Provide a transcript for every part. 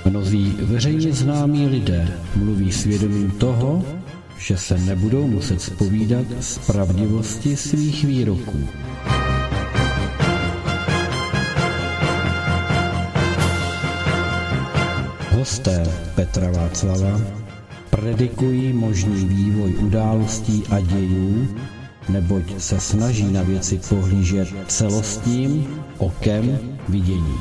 Mnozí veřejně známí lidé mluví svědomím toho, že se nebudou muset zpovídat z pravdivosti svých výroků. Hosté Petra Václava predikují možný vývoj událostí a dějů, neboť se snaží na věci pohlížet celostním okem vidění.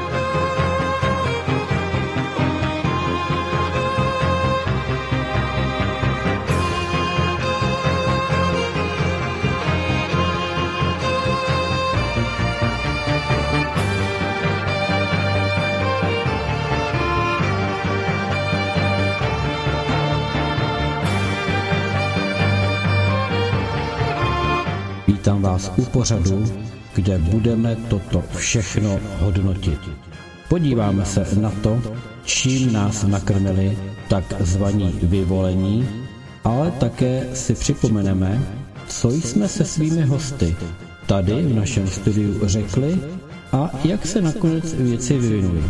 Vítám vás u pořadu, kde budeme toto všechno hodnotit. Podíváme se na to, čím nás nakrmili takzvaní vyvolení, ale také si připomeneme, co jsme se svými hosty tady v našem studiu řekli a jak se nakonec věci vyvinuly.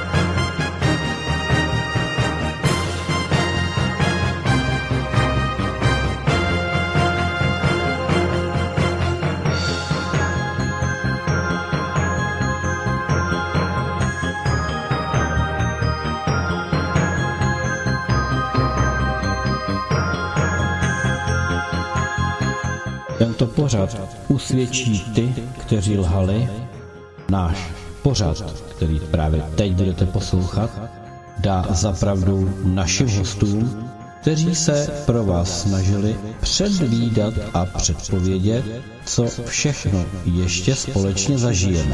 Tento pořad usvědčí ty, kteří lhali. Náš pořad, který právě teď budete poslouchat, dá za pravdu našim hostům, kteří se pro vás snažili předvídat a předpovědět, co všechno ještě společně zažijeme.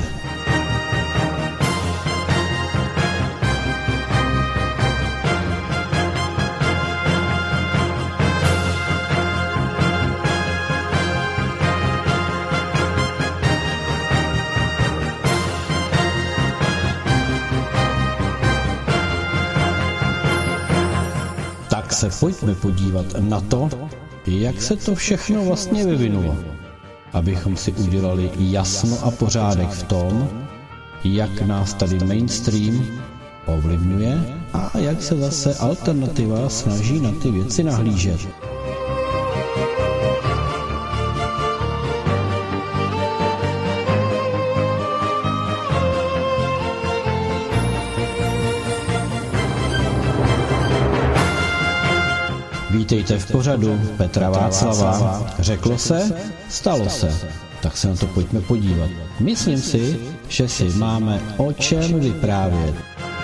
Se pojďme podívat na to, jak se to všechno vlastně vyvinulo, abychom si udělali jasno a pořádek v tom, jak nás tady mainstream ovlivňuje a jak se zase alternativa snaží na ty věci nahlížet. Vítejte v pořadu Petra Václava. Řeklo se, stalo se. Tak se na to pojďme podívat. Myslím si, že si máme o čem vyprávět.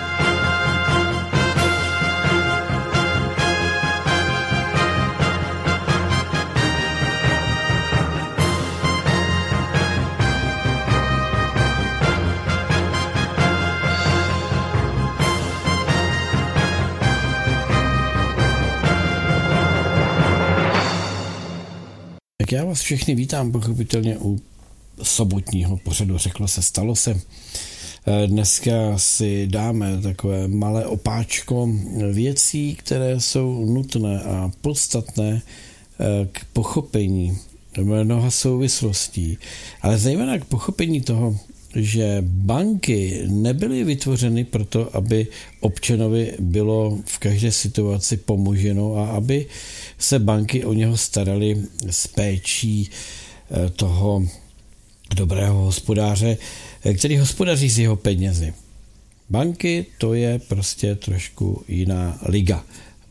Já vás všechny vítám pochopitelně u sobotního pořadu Řeklo se, stalo se. Dneska si dáme takové malé opáčko věcí, které jsou nutné a podstatné k pochopení mnoha souvislostí, ale zejména k pochopení toho, že banky nebyly vytvořeny proto, aby občanovi bylo v každé situaci pomoženo a aby se banky o něho starali s péčí toho dobrého hospodáře, který hospodaří s jeho penězi. Banky to je prostě trošku jiná liga.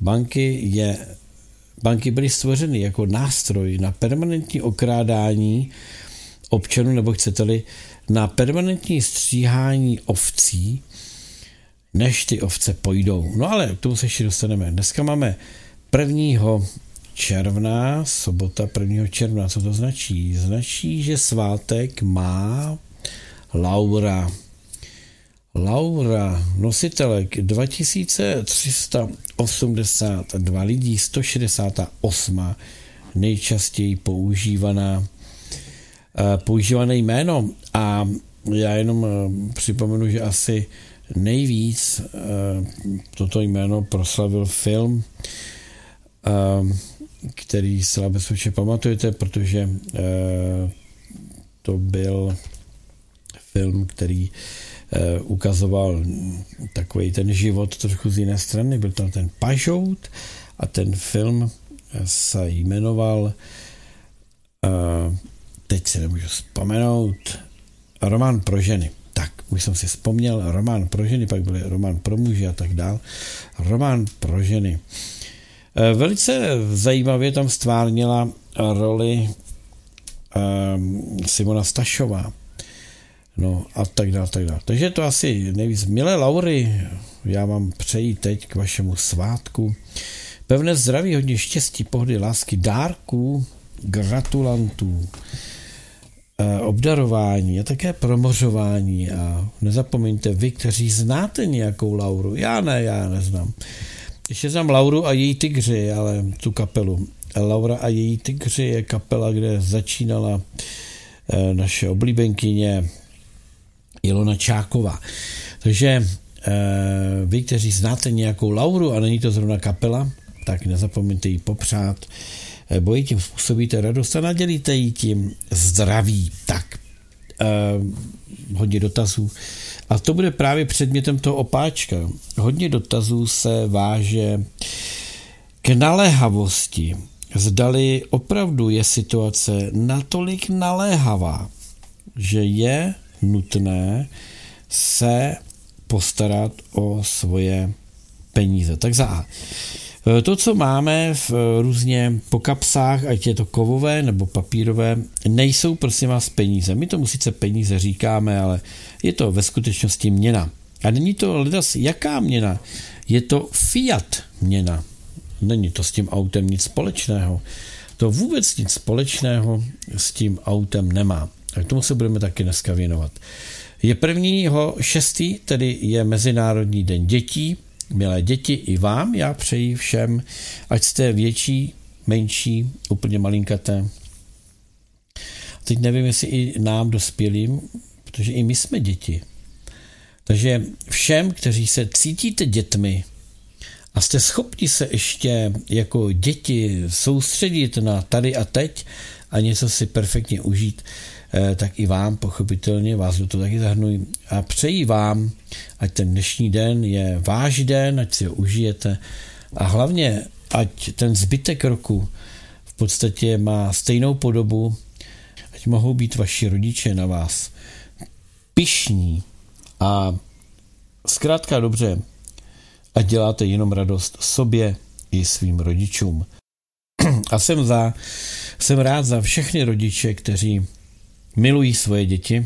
Banky byly stvořeny jako nástroj na permanentní okrádání občanů, nebo chcete-li, na permanentní stříhání ovcí, než ty ovce pojdou. No ale k tomu se ještě dostaneme. Dneska máme 1. června, sobota 1. června. Co to značí? Značí, že svátek má Laura. Laura, nositelek 2382 lidí, 168 nejčastěji používané jméno. A já jenom připomenu, že asi nejvíc toto jméno proslavil film, který zcela bezpečně pamatujete, protože to byl film, který ukazoval takový ten život trochu z jiné strany. Byl tam ten Pažout a ten film se jmenoval, teď se nemůžu vzpomenout, Román pro ženy. Tak, už jsem si vzpomněl, Román pro ženy, pak byl Román pro muže a tak dál. Román pro ženy. Velice zajímavě tam stvárnila roli Simona Stašová. No a tak dále, tak dále. Takže to asi nejvíc. Milé Laury, já vám přeji teď k vašemu svátku pevné zdraví, hodně štěstí, pohody, lásky, dárků, gratulantů, obdarování a také promořování. A nezapomeňte vy, kteří znáte nějakou Lauru. Já neznám. Ještě znám Lauru a její Tygři, ale tu kapelu. Laura a její Tygři je kapela, kde začínala naše oblíbenkyně Ilona Čáková. Takže vy, kteří znáte nějakou Lauru a není to zrovna kapela, tak nezapomeňte jí popřát, bo jí tím způsobíte radost a nadělíte jí tím zdraví. Tak, hodně dotazů. A to bude právě předmětem toho opáčka. Hodně dotazů se váže k naléhavosti. Zdali opravdu je situace natolik naléhavá, že je nutné se postarat o svoje peníze. Tak za A. To, co máme v různě po kapsách, ať je to kovové nebo papírové, nejsou prosím vás peníze. My tomu sice peníze říkáme, ale je to ve skutečnosti měna. A není to ledas jaká měna? Je to fiat měna. Není to s tím autem nic společného. To vůbec nic společného s tím autem nemá. A k tomu se budeme taky dneska věnovat. Je 1.6., tedy je Mezinárodní den dětí. Milé děti, i vám já přeji všem, ať jste větší, menší, úplně malinkaté. Teď nevím, jestli i nám dospělým, protože i my jsme děti. Takže všem, kteří se cítíte dětmi a jste schopni se ještě jako děti soustředit na tady a teď a něco si perfektně užít, tak i vám pochopitelně, vás do toho taky zahrnuji a přeji vám, ať ten dnešní den je váš den, ať si ho užijete a hlavně, ať ten zbytek roku v podstatě má stejnou podobu, ať mohou být vaši rodiče na vás pyšní a zkrátka dobře, ať děláte jenom radost sobě i svým rodičům. A jsem rád za všechny rodiče, kteří milují svoje děti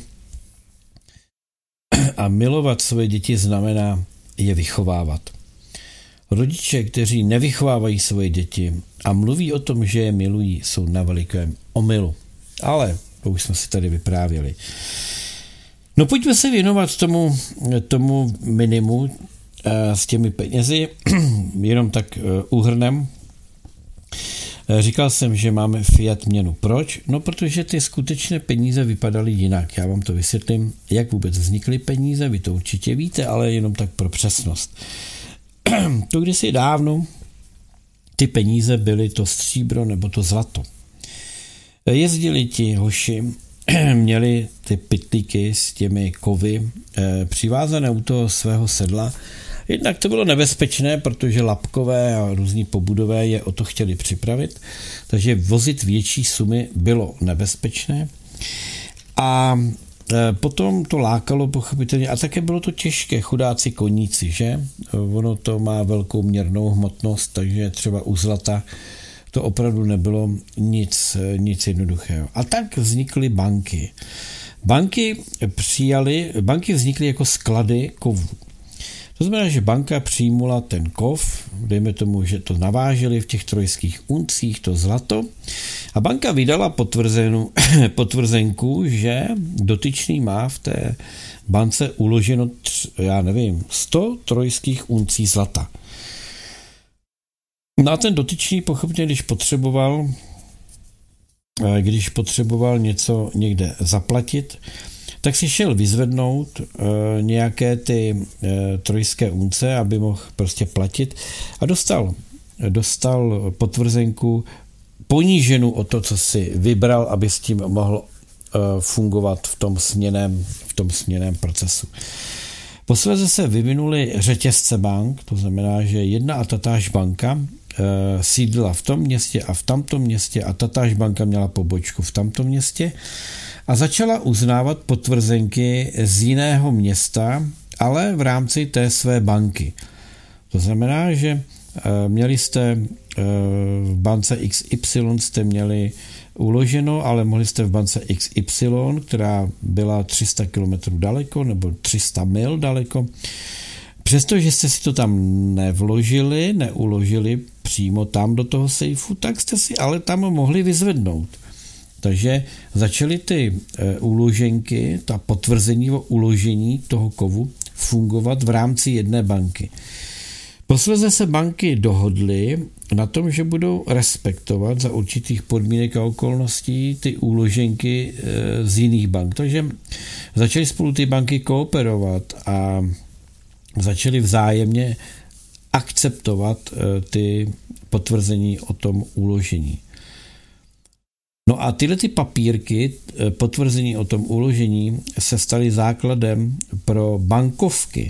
a milovat svoje děti znamená je vychovávat. Rodiče, kteří nevychovávají svoje děti a mluví o tom, že je milují, jsou na velikém omylu. Ale to už jsme si tady vyprávěli. No pojďme se věnovat tomu minimu s těmi penězi, jenom tak úhrnem. Říkal jsem, že máme fiat měnu. Proč? No, protože ty skutečné peníze vypadaly jinak. Já vám to vysvětlím, jak vůbec vznikly peníze, vy to určitě víte, ale jenom tak pro přesnost. To kdysi dávno ty peníze byly to stříbro nebo to zlato. Jezdili ti hoši, měli ty pytlíky s těmi kovy přivázané u toho svého sedla. Jednak to bylo nebezpečné, protože lapkové a různí pobudové je o to chtěli připravit, takže vozit větší sumy bylo nebezpečné. A potom to lákalo pochopitelně a také bylo to těžké, chudáci koníci, že? Ono to má velkou měrnou hmotnost, takže třeba u zlata to opravdu nebylo nic jednoduchého. A tak vznikly banky. Banky vznikly jako sklady kovů. To znamená, že banka přijmula ten kov, dejme tomu, že to naváželi v těch trojských uncích, to zlato, a banka vydala potvrzenku, že dotyčný má v té bance uloženo 100 trojských uncí zlata. No a ten dotyčný pochopně, když potřeboval něco někde zaplatit, tak si šel vyzvednout nějaké ty trojské unce, aby mohl prostě platit a dostal potvrzenku poníženou o to, co si vybral, aby s tím mohl fungovat v tom směnném procesu. Posledně se vyvinuly řetězce bank, to znamená, že jedna a tatáž banka sídlila v tom městě a v tamtom městě a tatáž banka měla pobočku v tamtom městě a začala uznávat potvrzenky z jiného města, ale v rámci té své banky. To znamená, že měli jste v bance XY jste měli uloženo, ale mohli jste v bance XY, která byla 300 km daleko nebo 300 mil daleko. Přestože jste si to tam neuložili přímo tam do toho sejfu, tak jste si ale tam mohli vyzvednout. Takže začaly ty úloženky, ta potvrzení o uložení toho kovu fungovat v rámci jedné banky. Posledně se banky dohodly na tom, že budou respektovat za určitých podmínek a okolností ty úloženky z jiných bank. Takže začaly spolu ty banky kooperovat a začaly vzájemně akceptovat ty potvrzení o tom uložení. No a tyhle ty papírky, potvrzení o tom uložení, se staly základem pro bankovky.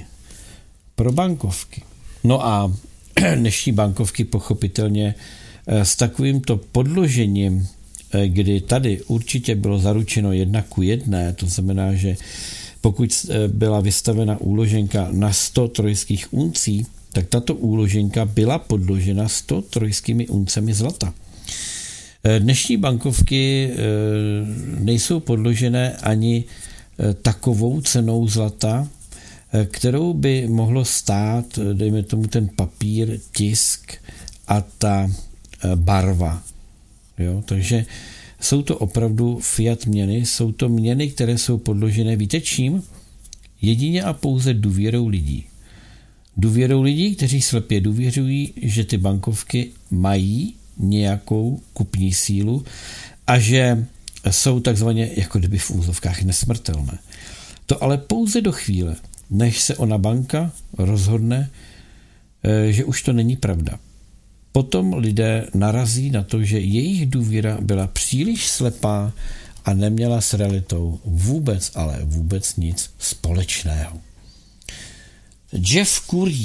No a dnešní bankovky pochopitelně s takovýmto podložením, kdy tady určitě bylo zaručeno 1:1, to znamená, že pokud byla vystavena úloženka na 100 trojských uncí, tak tato úloženka byla podložena 100 trojskými uncemi zlata. Dnešní bankovky nejsou podložené ani takovou cenou zlata, kterou by mohlo stát, dejme tomu, ten papír, tisk a ta barva. Jo? Takže jsou to opravdu fiat měny, jsou to měny, které jsou podložené, víte čím? Jedině a pouze důvěrou lidí. Důvěrou lidí, kteří slepě důvěřují, že ty bankovky mají nějakou kupní sílu a že jsou takzvaně jako kdyby v úzovkách nesmrtelné. To ale pouze do chvíle, než se ona banka rozhodne, že už to není pravda. Potom lidé narazí na to, že jejich důvěra byla příliš slepá a neměla s realitou vůbec, ale vůbec nic společného. Jeff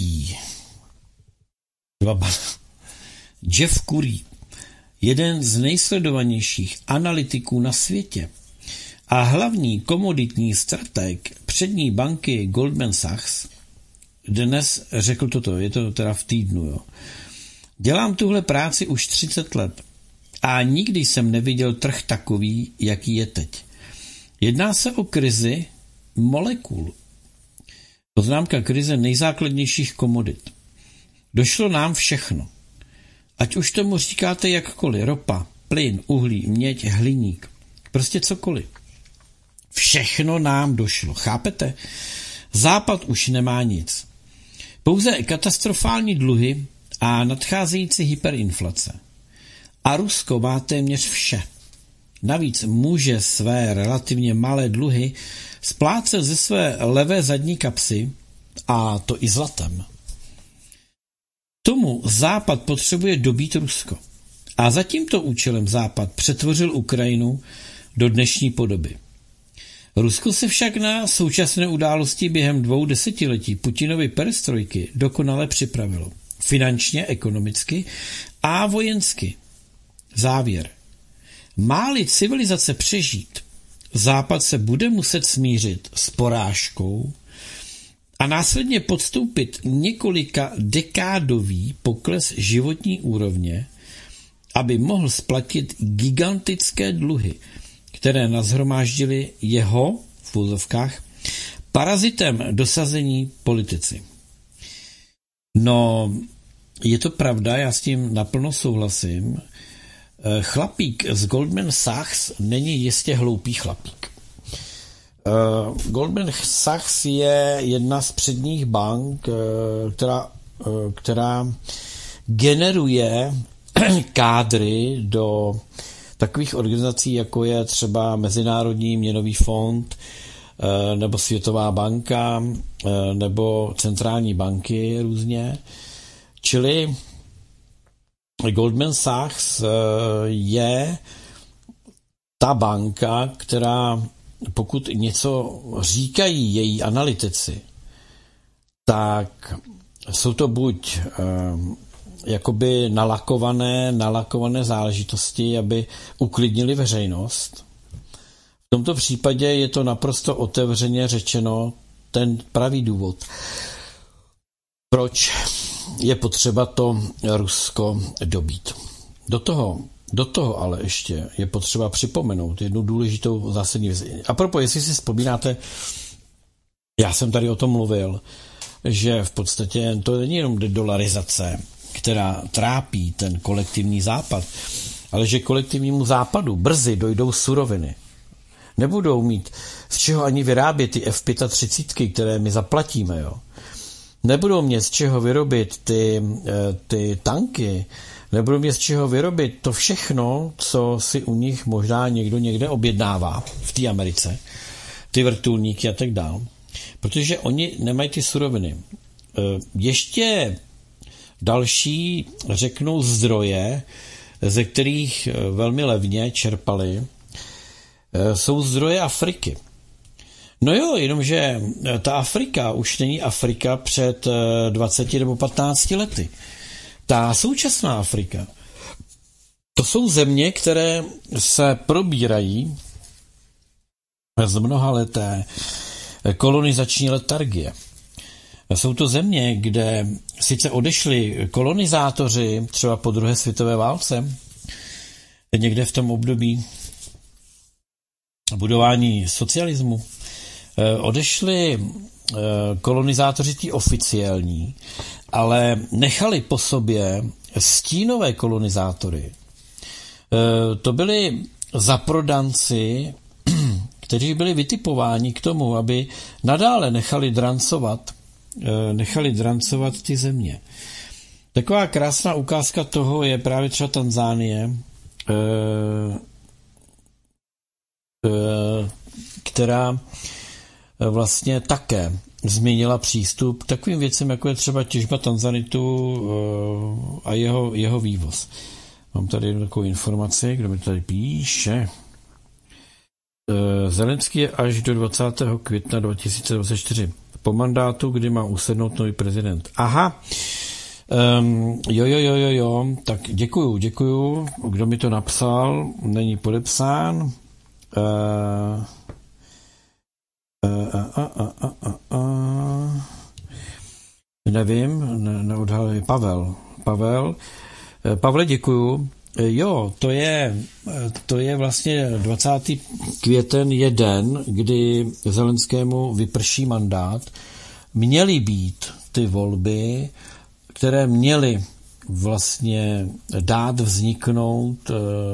Curry, jeden z nejsledovanějších analytiků na světě a hlavní komoditní strateg přední banky Goldman Sachs, dnes řekl toto, je to teda v týdnu, jo. Dělám tuhle práci už 30 let a nikdy jsem neviděl trh takový, jaký je teď. Jedná se o krizi molekul. Poznámka krize nejzákladnějších komodit. Došlo nám všechno. Ať už tomu říkáte jakkoliv, ropa, plyn, uhlí, měď, hliník, prostě cokoliv. Všechno nám došlo, chápete? Západ už nemá nic. Pouze katastrofální dluhy a nadcházející hyperinflace. A Rusko má téměř vše. Navíc může své relativně malé dluhy splácet ze své levé zadní kapsy, a to i zlatem. Tomu Západ potřebuje dobít Rusko. A za tímto účelem Západ přetvořil Ukrajinu do dnešní podoby. Rusko se však na současné události během 2 desetiletí Putinovy perestrojky dokonale připravilo. Finančně, ekonomicky a vojensky. Závěr. Má-li civilizace přežít, Západ se bude muset smířit s porážkou a následně podstoupit několika dekádový pokles životní úrovně, aby mohl splatit gigantické dluhy, které nashromáždili jeho, v úzovkách, parazitem dosazení politici. No, je to pravda, já s tím naplno souhlasím. Chlapík z Goldman Sachs není jistě hloupý chlapík. Goldman Sachs je jedna z předních bank, která generuje kádry do takových organizací, jako je třeba Mezinárodní měnový fond, nebo Světová banka, nebo centrální banky různě. Čili Goldman Sachs je ta banka, která pokud něco říkají její analytici, tak jsou to buď jakoby nalakované záležitosti, aby uklidnili veřejnost. V tomto případě je to naprosto otevřeně řečeno ten pravý důvod, proč je potřeba to Rusko dobít. Do toho ale ještě je potřeba připomenout jednu důležitou zásadní věc. A propos, jestli si vzpomínáte, já jsem tady o tom mluvil, že v podstatě to není jenom dedolarizace, která trápí ten kolektivní západ, ale že kolektivnímu západu brzy dojdou suroviny. Nebudou mít z čeho ani vyrábět ty F-35, které my zaplatíme. Jo. Nebudou mít z čeho vyrobit ty tanky, nebudou mít z čeho vyrobit to všechno, co si u nich možná někdo někde objednává v té Americe, ty vrtulníky a tak dál, protože oni nemají ty suroviny. Ještě další, řeknou, zdroje, ze kterých velmi levně čerpali, jsou zdroje Afriky. No jo, jenomže ta Afrika už není Afrika před 20 nebo 15 lety. Ta současná Afrika, to jsou země, které se probírají z mnohaleté kolonizační letargie. Jsou to země, kde sice odešli kolonizátoři třeba po druhé světové válce, někde v tom období budování socialismu, odešli kolonizátoři tí oficiální, ale nechali po sobě stínové kolonizátory. To byli zaprodanci, kteří byli vytipováni k tomu, aby nadále nechali drancovat ty země. Taková krásná ukázka toho je právě třeba Tanzánie, která vlastně také změnila přístup k takovým věcem, jako je třeba těžba tanzanitu a jeho vývoz. Mám tady jednu takovou informaci, kdo mi tady píše. Zelenský je až do 20. května 2024 po mandátu, kdy má usednout nový prezident. Aha, jo, tak děkuju, kdo mi to napsal, není podepsán. Nevím, neodhalil Pavle, děkuju. Jo, to je vlastně 20. květen je den, kdy Zelenskému vyprší mandát. Měly být ty volby, které měly vlastně dát vzniknout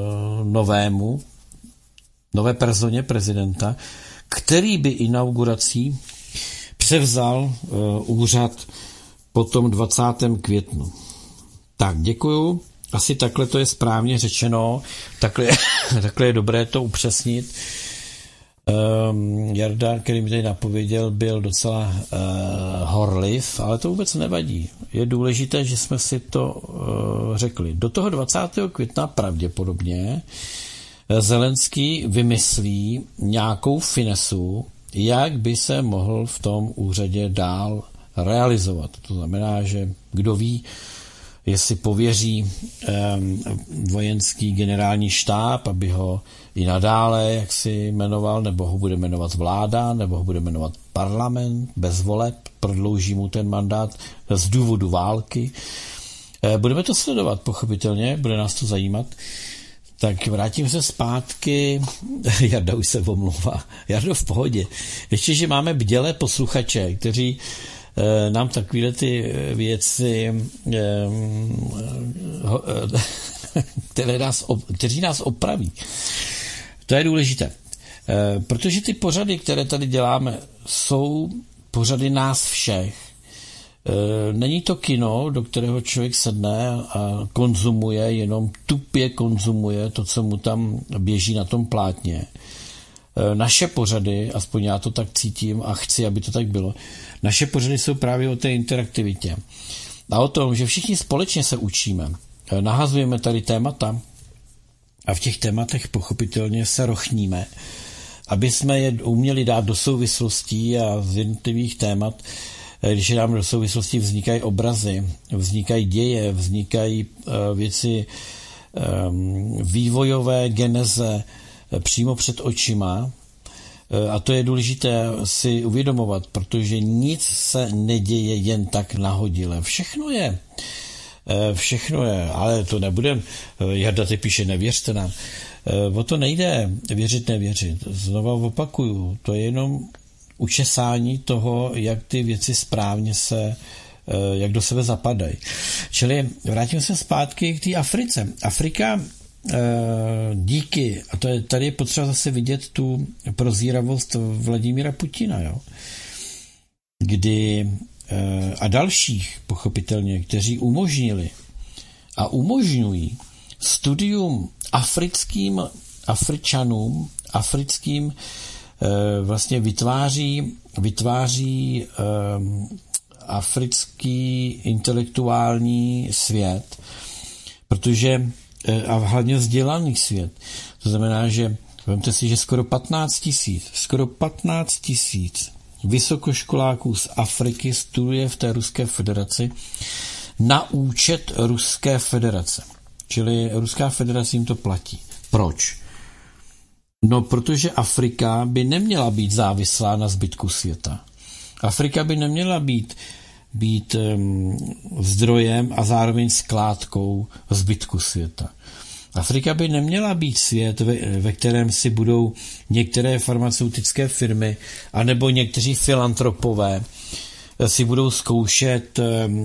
nové personě prezidenta, který by inaugurací převzal úřad po tom 20. květnu. Tak, děkuju. Asi takhle to je správně řečeno. Takhle je dobré to upřesnit. Jarda, který mi tady napověděl, byl docela horliv, ale to vůbec nevadí. Je důležité, že jsme si to řekli. Do toho 20. května pravděpodobně Zelenský vymyslí nějakou finesu, jak by se mohl v tom úřadě dál realizovat. To znamená, že kdo ví, jestli pověří vojenský generální štáb, aby ho i nadále jaksi jmenoval, nebo ho bude jmenovat vláda, nebo ho bude jmenovat parlament bez voleb, prodlouží mu ten mandát z důvodu války. Budeme to sledovat, pochopitelně, bude nás to zajímat. Tak vrátím se zpátky. Jarda už se omlouvá. Jardo, v pohodě. Ještě, že máme bdělé posluchače, kteří nám takovéhle ty věci, kteří nás opraví. To je důležité. Protože ty pořady, které tady děláme, jsou pořady nás všech. Není to kino, do kterého člověk sedne a konzumuje, jenom tupě konzumuje to, co mu tam běží na tom plátně. Naše pořady, aspoň já to tak cítím a chci, aby to tak bylo, naše pořady jsou právě o té interaktivitě. A o tom, že všichni společně se učíme. Nahazujeme tady témata, a v těch tématech pochopitelně se rochníme, aby jsme je uměli dát do souvislostí a z jednotlivých témat, když je dáme do souvislostí, vznikají obrazy, vznikají děje, vznikají věci vývojové geneze přímo před očima. A to je důležité si uvědomovat, protože nic se neděje jen tak nahodile. Všechno je, ale to nebudem. Jarda ty píše, nevěřte nám. O to nejde, věřit, nevěřit. Znova opakuju, to je jenom učesání toho, jak ty věci správně jak do sebe zapadají. Čili vrátím se zpátky k té Africe. Afrika díky, a tady je potřeba zase vidět tu prozíravost Vladimíra Putina, jo? Kdy a dalších pochopitelně, kteří umožnili a umožňují studium africkým vlastně vytváří africký intelektuální svět, protože a hlavně vzdělaný svět. To znamená, že vemte si, že skoro 15 tisíc vysokoškoláků z Afriky studuje v té Ruské federaci na účet Ruské federace. Čili Ruská federace jim to platí. Proč? No, protože Afrika by neměla být závislá na zbytku světa. Afrika by neměla být zdrojem a zároveň skládkou zbytku světa. Afrika by neměla být svět, ve kterém si budou některé farmaceutické firmy anebo někteří filantropové si budou zkoušet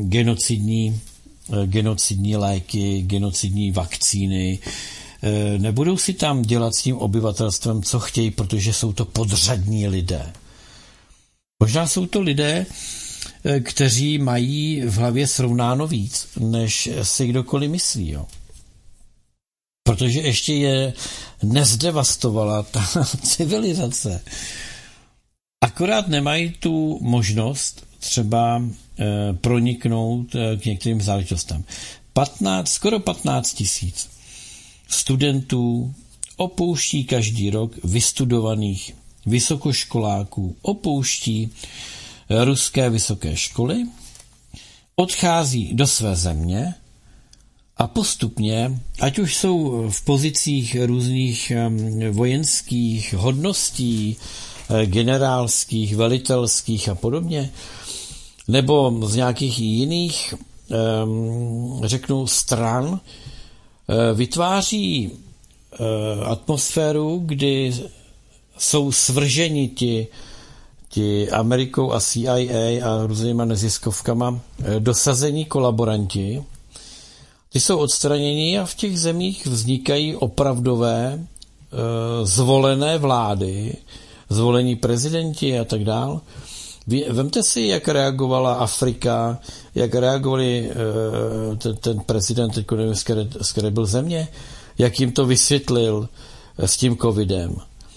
genocidní léky, genocidní vakcíny. Nebudou si tam dělat s tím obyvatelstvem, co chtějí, protože jsou to podřadní lidé. Možná jsou to lidé, kteří mají v hlavě srovnáno víc, než si kdokoliv myslí. Jo. Protože ještě je nezdevastovala ta civilizace. Akorát nemají tu možnost třeba proniknout k některým záležitostem. Skoro 15 tisíc studentů opouští každý rok vystudovaných vysokoškoláků, opouští ruské vysoké školy, odchází do své země a postupně, ať už jsou v pozicích různých vojenských hodností, generálských, velitelských a podobně, nebo z nějakých jiných, řeknu, stran, vytváří atmosféru, kdy jsou svrženi ti Amerikou a CIA a různýma neziskovkama dosazení kolaboranti. Ty jsou odstraněni a v těch zemích vznikají opravdové zvolené vlády, zvolení prezidenti a tak dál. Vemte si, jak reagovala Afrika, jak reagovali ten prezident, teď nevím, z které byl země, jak jim to vysvětlil s tím covidem.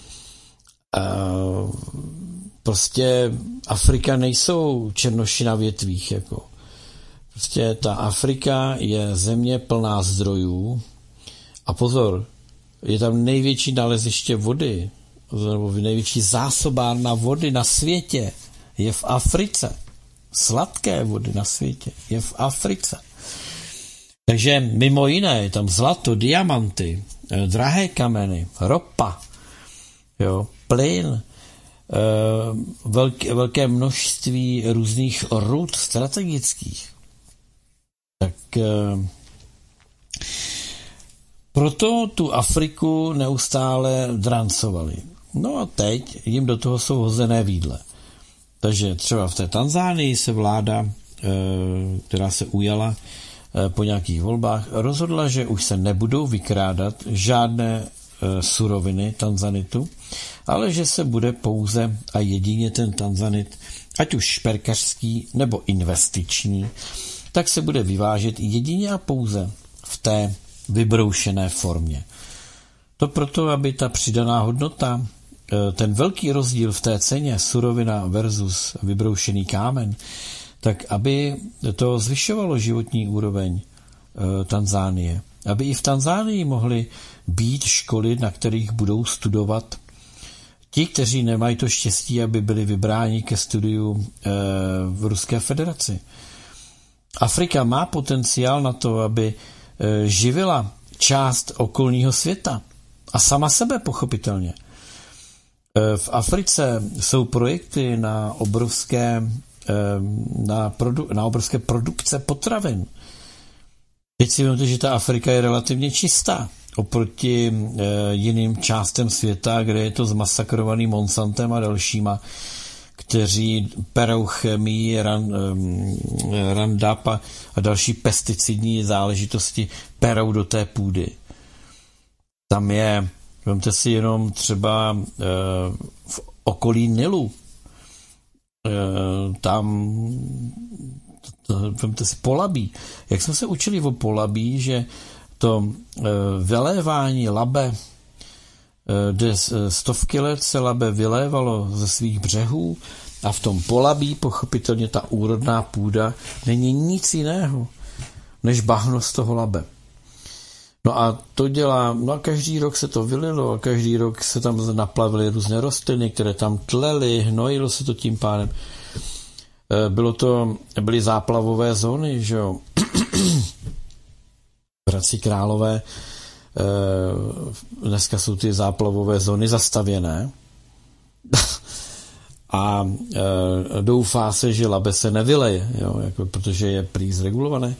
Prostě Afrika nejsou černoši na větvích. Jako. Prostě ta Afrika je země plná zdrojů a pozor, je tam největší naleziště vody, nebo největší zásobárna vody na světě je v Africe. Sladké vody na světě je v Africe. Takže mimo jiné je tam zlato, diamanty, drahé kameny, ropa, jo, plyn, velké množství různých rud strategických. Tak proto tu Afriku neustále drancovali. No a teď jim do toho jsou hozené vídle. Takže třeba v té Tanzánii se vláda, která se ujala po nějakých volbách, rozhodla, že už se nebudou vykrádat žádné suroviny tanzanitu, ale že se bude pouze a jedině ten tanzanit, ať už šperkařský nebo investiční, tak se bude vyvážet jedině a pouze v té vybroušené formě. To proto, aby ta přidaná hodnota, ten velký rozdíl v té ceně surovina versus vybroušený kámen, tak aby to zvyšovalo životní úroveň Tanzánie. aby i v Tanzánii mohly být školy, na kterých budou studovat ti, kteří nemají to štěstí, aby byli vybráni ke studiu v Ruské federaci. Afrika má potenciál na to, aby živila část okolního světa a sama sebe pochopitelně. V Africe jsou projekty na obrovské produkce potravin. Teď si vezměte, že ta Afrika je relativně čistá oproti jiným částem světa, kde je to zmasakrovaný Monsantem a dalšíma, kteří perou chemii, Roundup a další pesticidní záležitosti perou do té půdy. Tam je, vemte si jenom třeba v okolí Nilu, tam vemte si Polabí. Jak jsme se učili o Polabí, že to vylévání Labe, kde stovky let se Labe vylévalo ze svých břehů a v tom Polabí pochopitelně ta úrodná půda není nic jiného než bahno z toho Labe. No a to dělá, no a každý rok se to vylilo a každý rok se tam naplavily různé rostliny, které tam tlely, hnojilo se to tím pádem. Byly záplavové zóny, že jo. V Hradci Králové dneska jsou ty záplavové zóny zastavěné a doufá se, že Labe se nevyleje, jo, jako, protože je prý zregulované.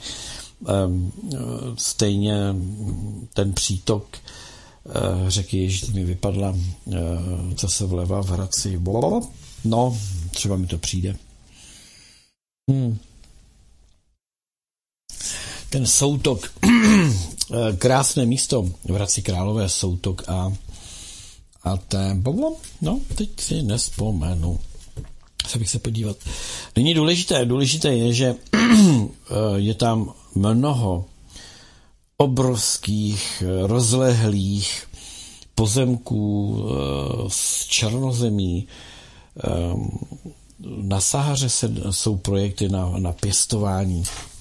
Stejně ten přítok řeky Ježíš mi vypadla, co se vlevá v Hradci. No, třeba mi to přijde. Ten soutok, krásné místo v Hradci Králové, soutok a ten, no, teď si nespomenu. Se bych se podívat. Není důležité je, že je tam mnoho obrovských, rozlehlých pozemků z černozemí. Na Sahaře jsou projekty na pěstování.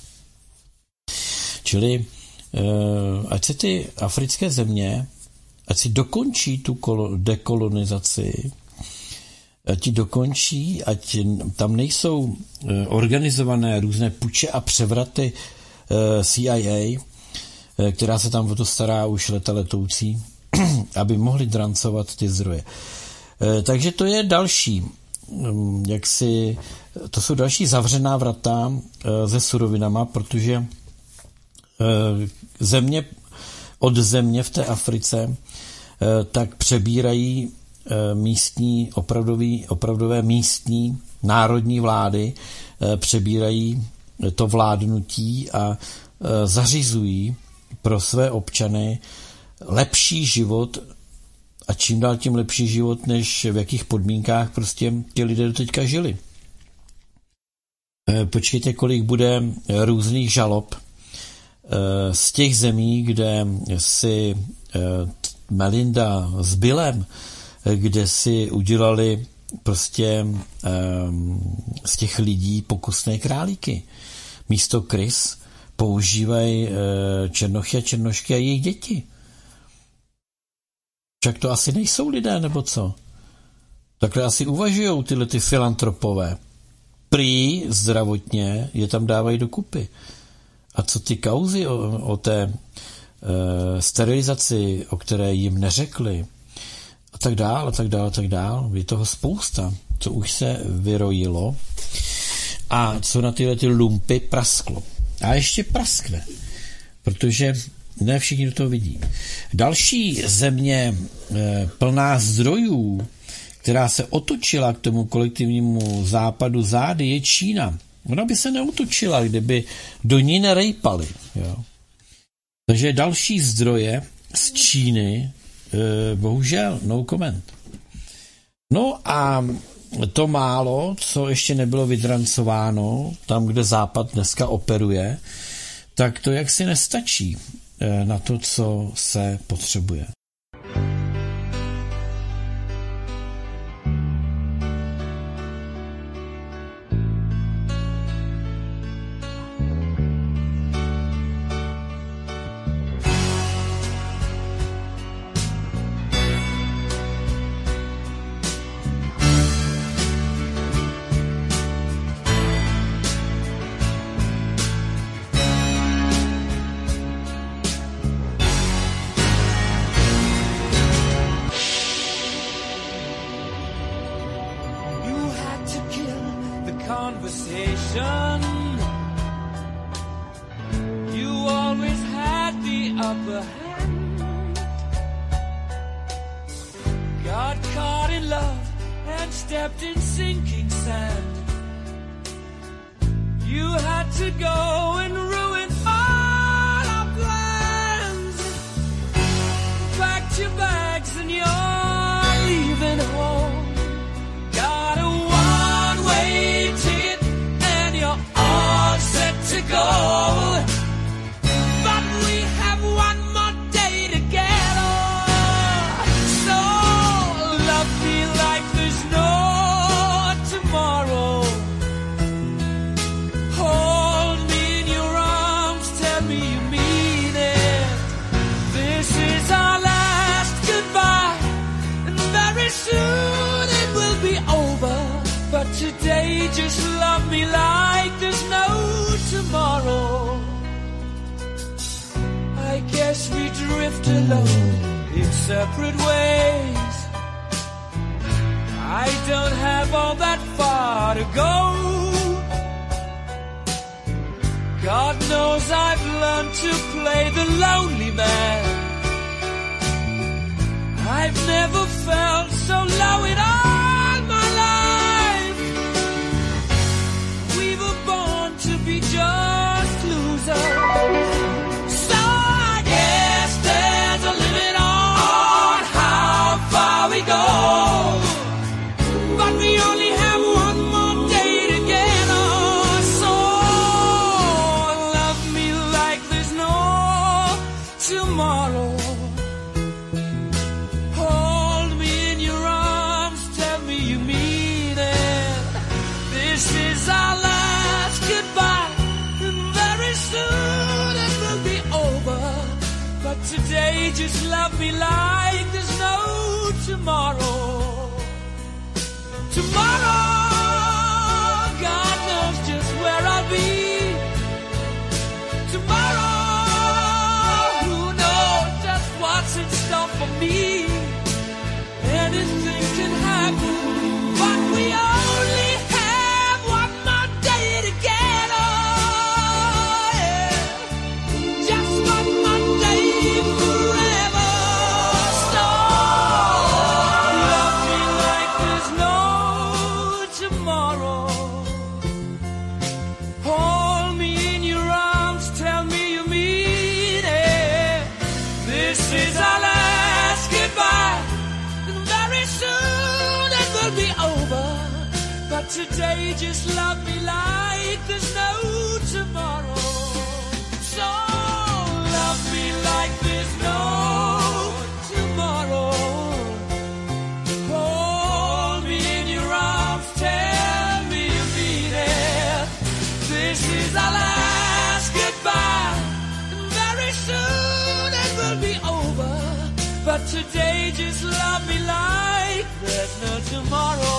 Čili ať se ty africké země, ať si dokončí tu dekolonizaci, ať ji dokončí, ať tam nejsou organizované různé puče a převraty CIA, která se tam o to stará už leta letoucí, aby mohli drancovat ty zdroje. Takže to je další, to jsou další zavřená vrata se surovinama, protože od země v té Africe tak přebírají místní, opravdové místní národní vlády, přebírají to vládnutí a zařizují pro své občany lepší život a čím dál tím lepší život, než v jakých podmínkách prostě ti lidé doteďka žili. Počkejte, kolik bude různých žalob z těch zemí, kde si Melinda s Billem, kde si udělali prostě z těch lidí pokusné králíky. Místo krys používají černochy a černošky a jejich děti. Však to asi nejsou lidé, nebo co? Takhle asi uvažujou tyhle ty filantropové. Prý zdravotně je tam dávají dokupy. A co ty kauzy o té sterilizaci, o které jim neřekli, a tak dál, je toho spousta, co už se vyrojilo a co na tyhle ty lumpy prasklo. A ještě praskne, protože ne všichni to vidí. Další země plná zdrojů, která se otočila k tomu kolektivnímu západu zády, je Čína. Ona by se neotočila, kdyby do ní nerejpali. Jo. Takže další zdroje z Číny, bohužel, no comment. No a to málo, co ještě nebylo vydrancováno, tam, kde Západ dneska operuje, tak to jaksi nestačí na to, co se potřebuje. upper hand. Got caught in love and stepped in sinking sand. You had to go and ruin all our plans. Packed your bags and you're leaving home. Got a one-way ticket and you're all set to go. But we have one more day together. So love me like there's no tomorrow. Hold me in your arms, tell me you mean it. This is our last goodbye, and very soon it will be over. But today just love me like there's no tomorrow. I guess we drift alone in separate ways. I don't have all that far to go. God knows I've learned to play the lonely man. I've never felt so low in all my life. We were born to be just losers. So I guess there's a limit on how far we go. But we only have one more day together. So love me like there's no tomorrow. Hold me in your arms, tell me you mean it. This is our last goodbye, and very soon it will be over. But today just love me like there's no tomorrow. Tomorrow, God knows just where I'll be. Tomorrow, who knows just what's in store for me. Anything can happen, but we only have one more day together. Yeah. Just one more day forever. So love me like there's no tomorrow. Hold me in your arms, tell me you mean it. This is our last goodbye, and very soon it will be over. But today just love me like there's no tomorrow. So love me like there's no tomorrow. Hold me in your arms, tell me you mean it. This is our last goodbye, and very soon it will be over. But today just love me like there's no tomorrow.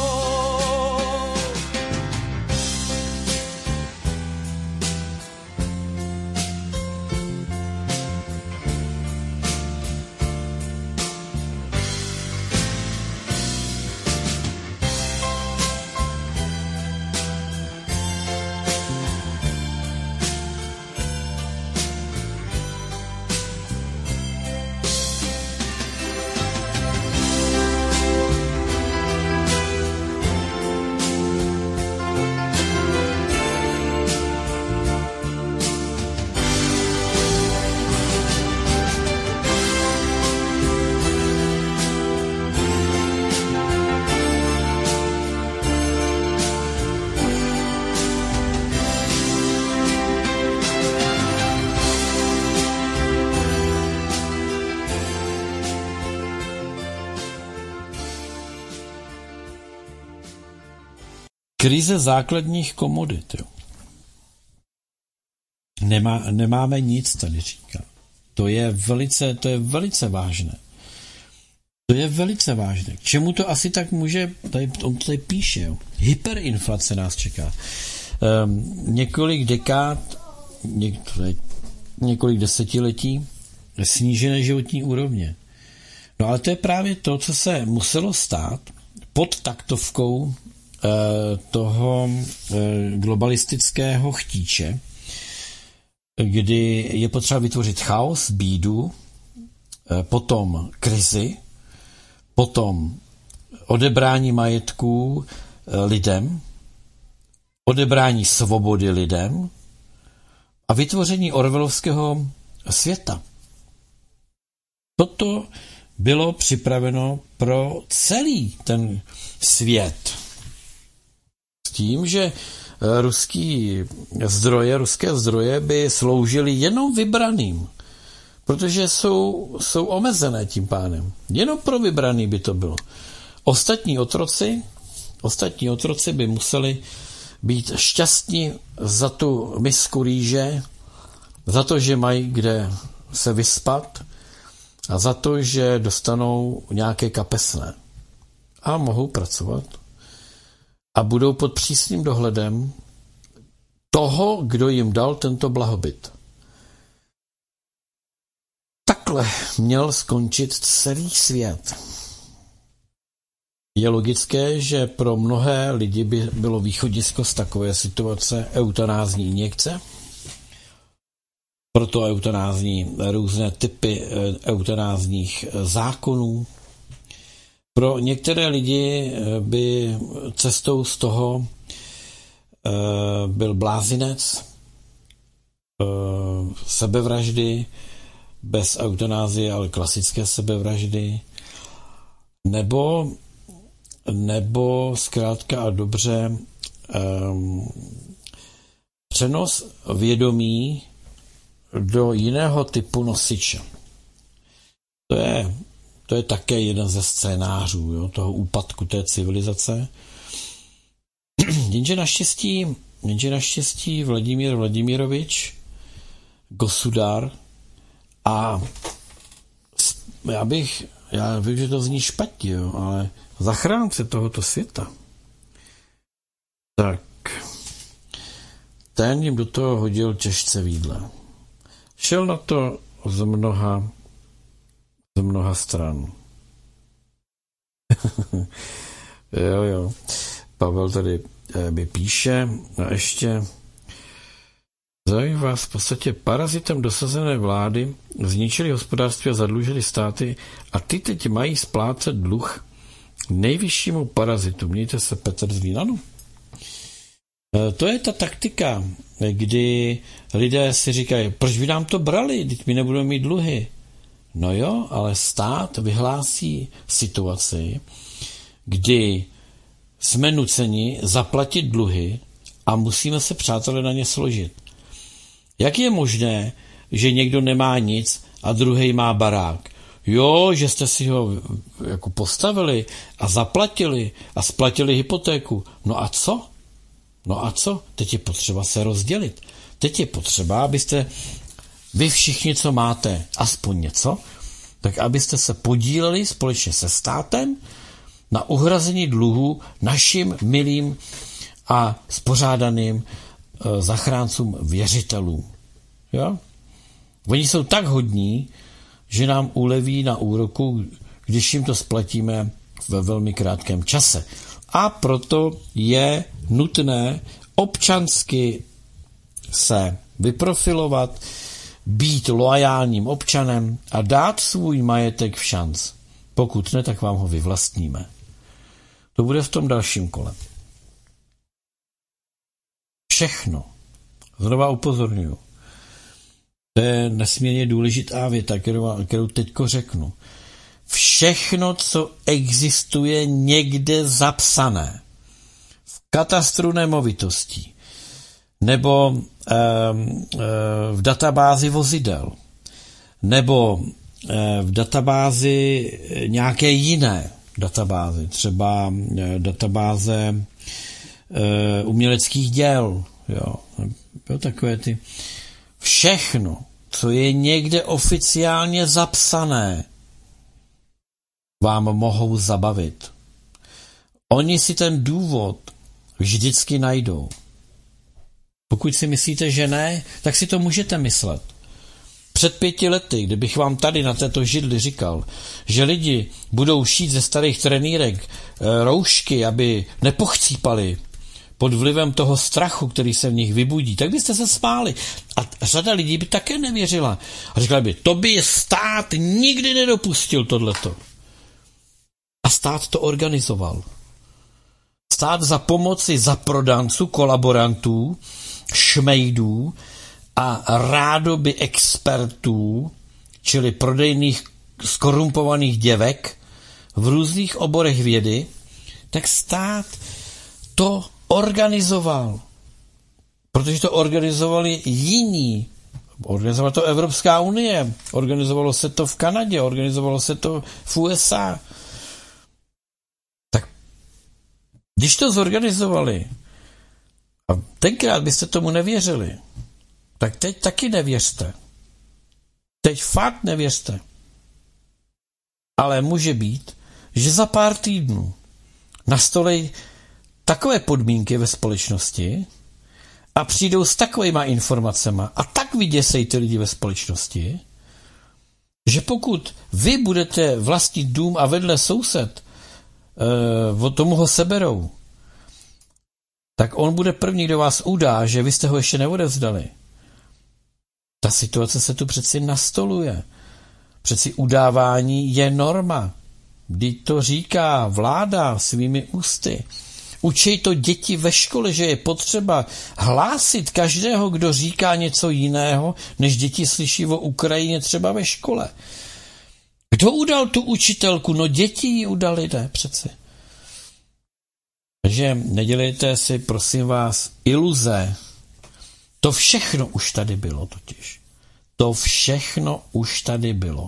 Krize základních komodit. Jo. Nemáme nic, tady říká. To je velice vážné. To je velice vážné. K čemu to asi tak může, on tady píše, jo. Hyperinflace nás čeká. Několik dekád, několik desetiletí snížené životní úrovně. No ale to je právě to, co se muselo stát pod taktovkou toho globalistického chtíče, kdy je potřeba vytvořit chaos, bídu, potom krizi, potom odebrání majetků lidem, odebrání svobody lidem a vytvoření orwellovského světa. Toto bylo připraveno pro celý ten svět. S tím, že ruské zdroje by sloužily jenom vybraným, protože jsou omezené tím pádem. Jenom pro vybraný by to bylo. Ostatní otroci by museli být šťastní za tu misku rýže, za to, že mají kde se vyspat a za to, že dostanou nějaké kapesné a mohou pracovat a budou pod přísným dohledem toho, kdo jim dal tento blahobyt. Takhle měl skončit celý svět. Je logické, že pro mnohé lidi by bylo východisko z takové situace eutanázní injekce. Proto eutanázní různé typy eutanázních zákonů. Pro některé lidi by cestou z toho byl blázinec, sebevraždy, bez eutanázie, ale klasické sebevraždy, nebo zkrátka a dobře přenos vědomí do jiného typu nosiče. To je také jeden ze scénářů, jo, toho úpadku té civilizace. Jenže naštěstí Vladimír Vladimirovič, gosudar, a já vím, že to zní špatně, jo, ale zachránce tohoto světa, tak ten jim do toho hodil těžce vidle. Šel na to z mnoha stran. jo. Pavel tady mi píše a ještě zajímá v podstatě parazitem dosazené vlády zničili hospodářství a zadlužili státy a ty teď mají splácet dluh nejvyššímu parazitu. Mějte se, Petr z Vínanu. To je ta taktika, kdy lidé si říkají, proč by nám to brali, teď my nebudeme mít dluhy. No jo, ale stát vyhlásí situaci, kdy jsme nuceni zaplatit dluhy a musíme se, přátelé, na ně složit. Jak je možné, že někdo nemá nic a druhý má barák? Jo, že jste si ho jako postavili a zaplatili a splatili hypotéku. No a co? Teď je potřeba se rozdělit. Teď je potřeba, abyste vy všichni, co máte aspoň něco, tak abyste se podíleli společně se státem na uhrazení dluhu našim milým a spořádaným zachráncům věřitelům. Jo? Oni jsou tak hodní, že nám uleví na úroku, když jim to splatíme ve velmi krátkém čase. A proto je nutné občansky se vyprofilovat, být loajálním občanem a dát svůj majetek v šanc. Pokud ne, tak vám ho vyvlastníme. To bude v tom dalším kole. Všechno. Znova upozorňuji. To je nesmírně důležitá věta, kterou teďko řeknu. Všechno, co existuje někde zapsané v katastru nemovitostí nebo v databázi vozidel nebo v databázi nějaké jiné databázi, třeba databáze uměleckých děl, jo, takové ty. Všechno, co je někde oficiálně zapsané, vám mohou zabavit. Oni si ten důvod vždycky najdou. Pokud si myslíte, že ne, tak si to můžete myslet. Před 5 lety, kdybych vám tady na této židli říkal, že lidi budou šít ze starých trenýrek roušky, aby nepochcípali pod vlivem toho strachu, který se v nich vybudí, tak byste se smáli. A řada lidí by také nevěřila. A říkala by, to by stát nikdy nedopustil tohleto. A stát to organizoval. Stát za pomoci zaprodanců, kolaborantů, šmejdů a rádoby expertů, čili prodejných skorumpovaných děvek v různých oborech vědy, tak stát to organizoval. Protože to organizovali jiní. Organizovala to Evropská unie, organizovalo se to v Kanadě, organizovalo se to v USA. Tak když to zorganizovali, a tenkrát byste tomu nevěřili, tak teď taky nevěřte. Teď fakt nevěřte. Ale může být, že za pár týdnů nastolí takové podmínky ve společnosti a přijdou s takovýma informacema a tak vyděsej ty lidi ve společnosti, že pokud vy budete vlastnit dům a vedle soused tomu ho seberou, tak on bude první, kdo vás udá, že vy jste ho ještě neodevzdali. Ta situace se tu přeci nastoluje. Přeci udávání je norma. Vždyť to říká vláda svými ústy. Učí to děti ve škole, že je potřeba hlásit každého, kdo říká něco jiného, než děti slyší o Ukrajině třeba ve škole. Kdo udal tu učitelku? No děti ji udali, ne přeci. Takže nedělejte si, prosím vás, iluze. To všechno už tady bylo totiž. To všechno už tady bylo.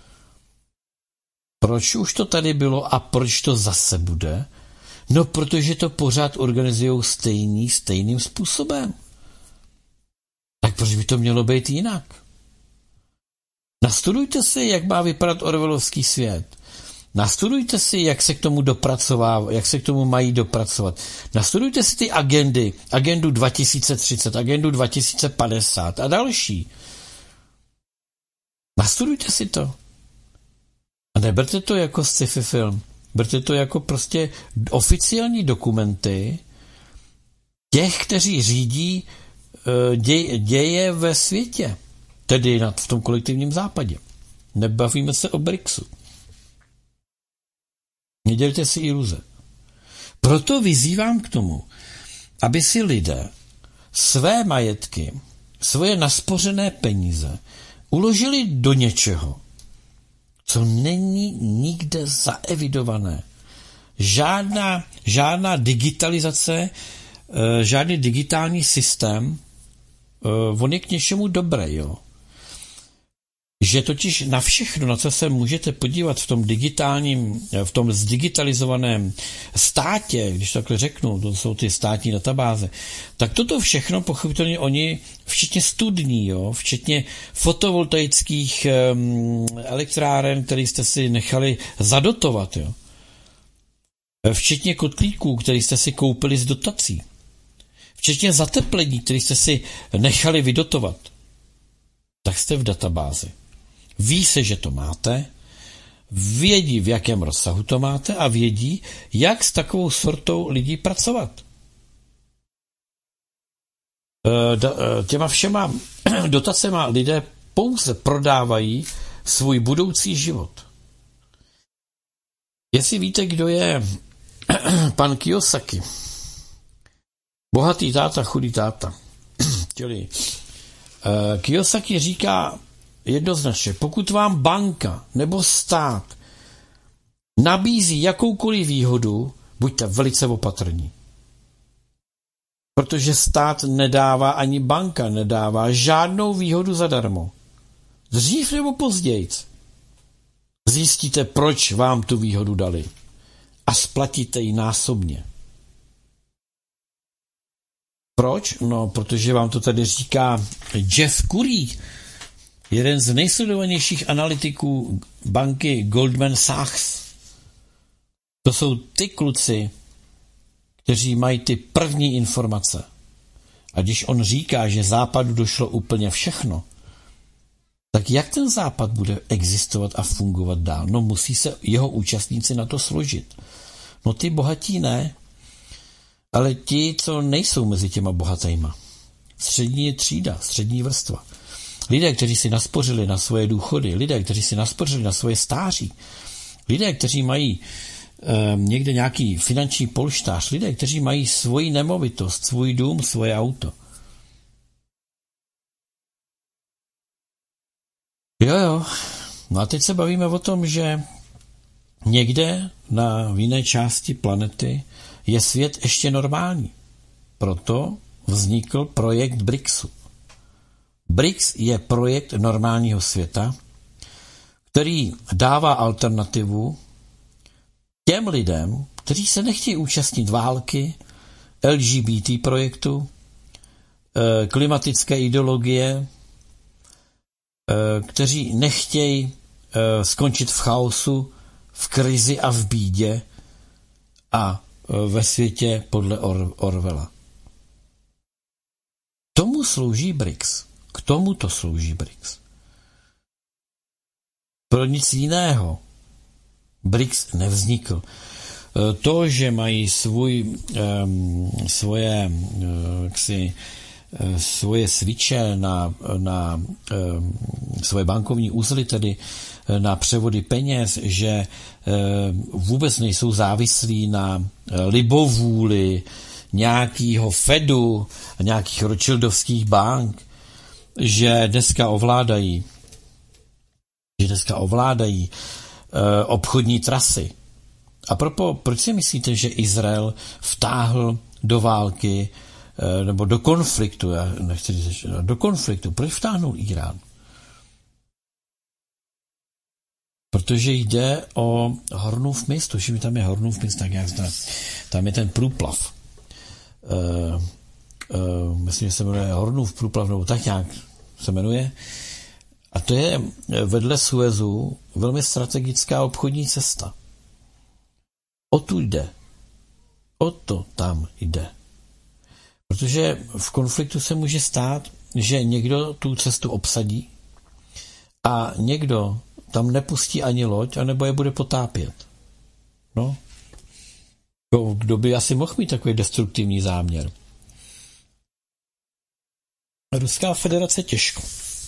Proč už to tady bylo a proč to zase bude? No, protože to pořád organizujou stejným způsobem. Tak proč by to mělo být jinak? Nastudujte si, jak má vypadat orwellovský svět. Nastudujte si, jak se k tomu dopracová, jak se k tomu mají dopracovat. Nastudujte si ty agendy, agendu 2030, agendu 2050 a další. Nastudujte si to. A neberte to jako sci-fi film. Berte to jako prostě oficiální dokumenty těch, kteří řídí děje ve světě. Tedy v tom kolektivním západě. Nebavíme se o BRICSu. Nedělejte si iluze. Proto vyzývám k tomu, aby si lidé své majetky, svoje naspořené peníze uložili do něčeho, co není nikde zaevidované. Žádná digitalizace, žádný digitální systém, on je k něčemu dobrý, jo. Že totiž na všechno, na co se můžete podívat v tom zdigitalizovaném státě, když takhle řeknu, to jsou ty státní databáze, tak toto všechno pochopitelně oni, včetně studní, jo, včetně fotovoltaických elektráren, které jste si nechali zadotovat, jo, včetně kotlíků, který jste si koupili z dotací, včetně zateplení, který jste si nechali vydotovat, tak jste v databázi. Ví se, že to máte, vědí, v jakém rozsahu to máte a vědí, jak s takovou sortou lidí pracovat. Těma všema dotacema lidé pouze prodávají svůj budoucí život. Jestli víte, kdo je pan Kiyosaki, bohatý táta, chudý táta, čili Kiyosaki říká jednoznačně, pokud vám banka nebo stát nabízí jakoukoliv výhodu, buďte velice opatrní. Protože stát nedává, ani banka nedává žádnou výhodu zadarmo. Dřív nebo později zjistíte, proč vám tu výhodu dali a splatíte ji násobně. Proč? No, protože vám to tady říká Jeff Curry, jeden z nejsledovanějších analytiků banky Goldman Sachs. To jsou ty kluci, kteří mají ty první informace. A když on říká, že Západu došlo úplně všechno, tak jak ten Západ bude existovat a fungovat dál? No musí se jeho účastníci na to složit. No ty bohatí ne. ale ti, co nejsou mezi těma bohatýma. Střední třída, střední vrstva. Lidé, kteří si naspořili na svoje důchody, lidé, kteří si naspořili na svoje stáří, lidé, kteří mají někde nějaký finanční polštář, lidé, kteří mají svoji nemovitost, svůj dům, svoje auto. Jo. No a teď se bavíme o tom, že někde v jiné části planety je svět ještě normální. Proto vznikl projekt BRICSu. BRICS je projekt normálního světa, který dává alternativu těm lidem, kteří se nechtějí účastnit války, LGBT projektu, klimatické ideologie, kteří nechtějí skončit v chaosu, v krizi a v bídě a ve světě podle Orwella. Tomu slouží BRICS. K tomuto slouží BRICS. Pro nic jiného BRICS nevznikl. To, že mají svoje switche na svoje bankovní uzly, tedy na převody peněz, že vůbec nejsou závislí na libovůli nějakého Fedu, nějakých Rothschildovských bank, že dneska ovládají obchodní trasy. A proč si myslíte, že Izrael vtáhl do války nebo do konfliktu, proč vtáhnul Irán? Protože jde o Hornův mist, tuším, tam je Hornův mist, tak jak tam je ten průplav. Myslím, že se jmenuje Hornův průplav, nebo tak nějak se jmenuje. A to je vedle Suezu velmi strategická obchodní cesta. O to tam jde. Protože v konfliktu se může stát, že někdo tu cestu obsadí a někdo tam nepustí ani loď, anebo je bude potápět. No. Kdo by asi mohl mít takový destruktivní záměr? Ruská federace těžko.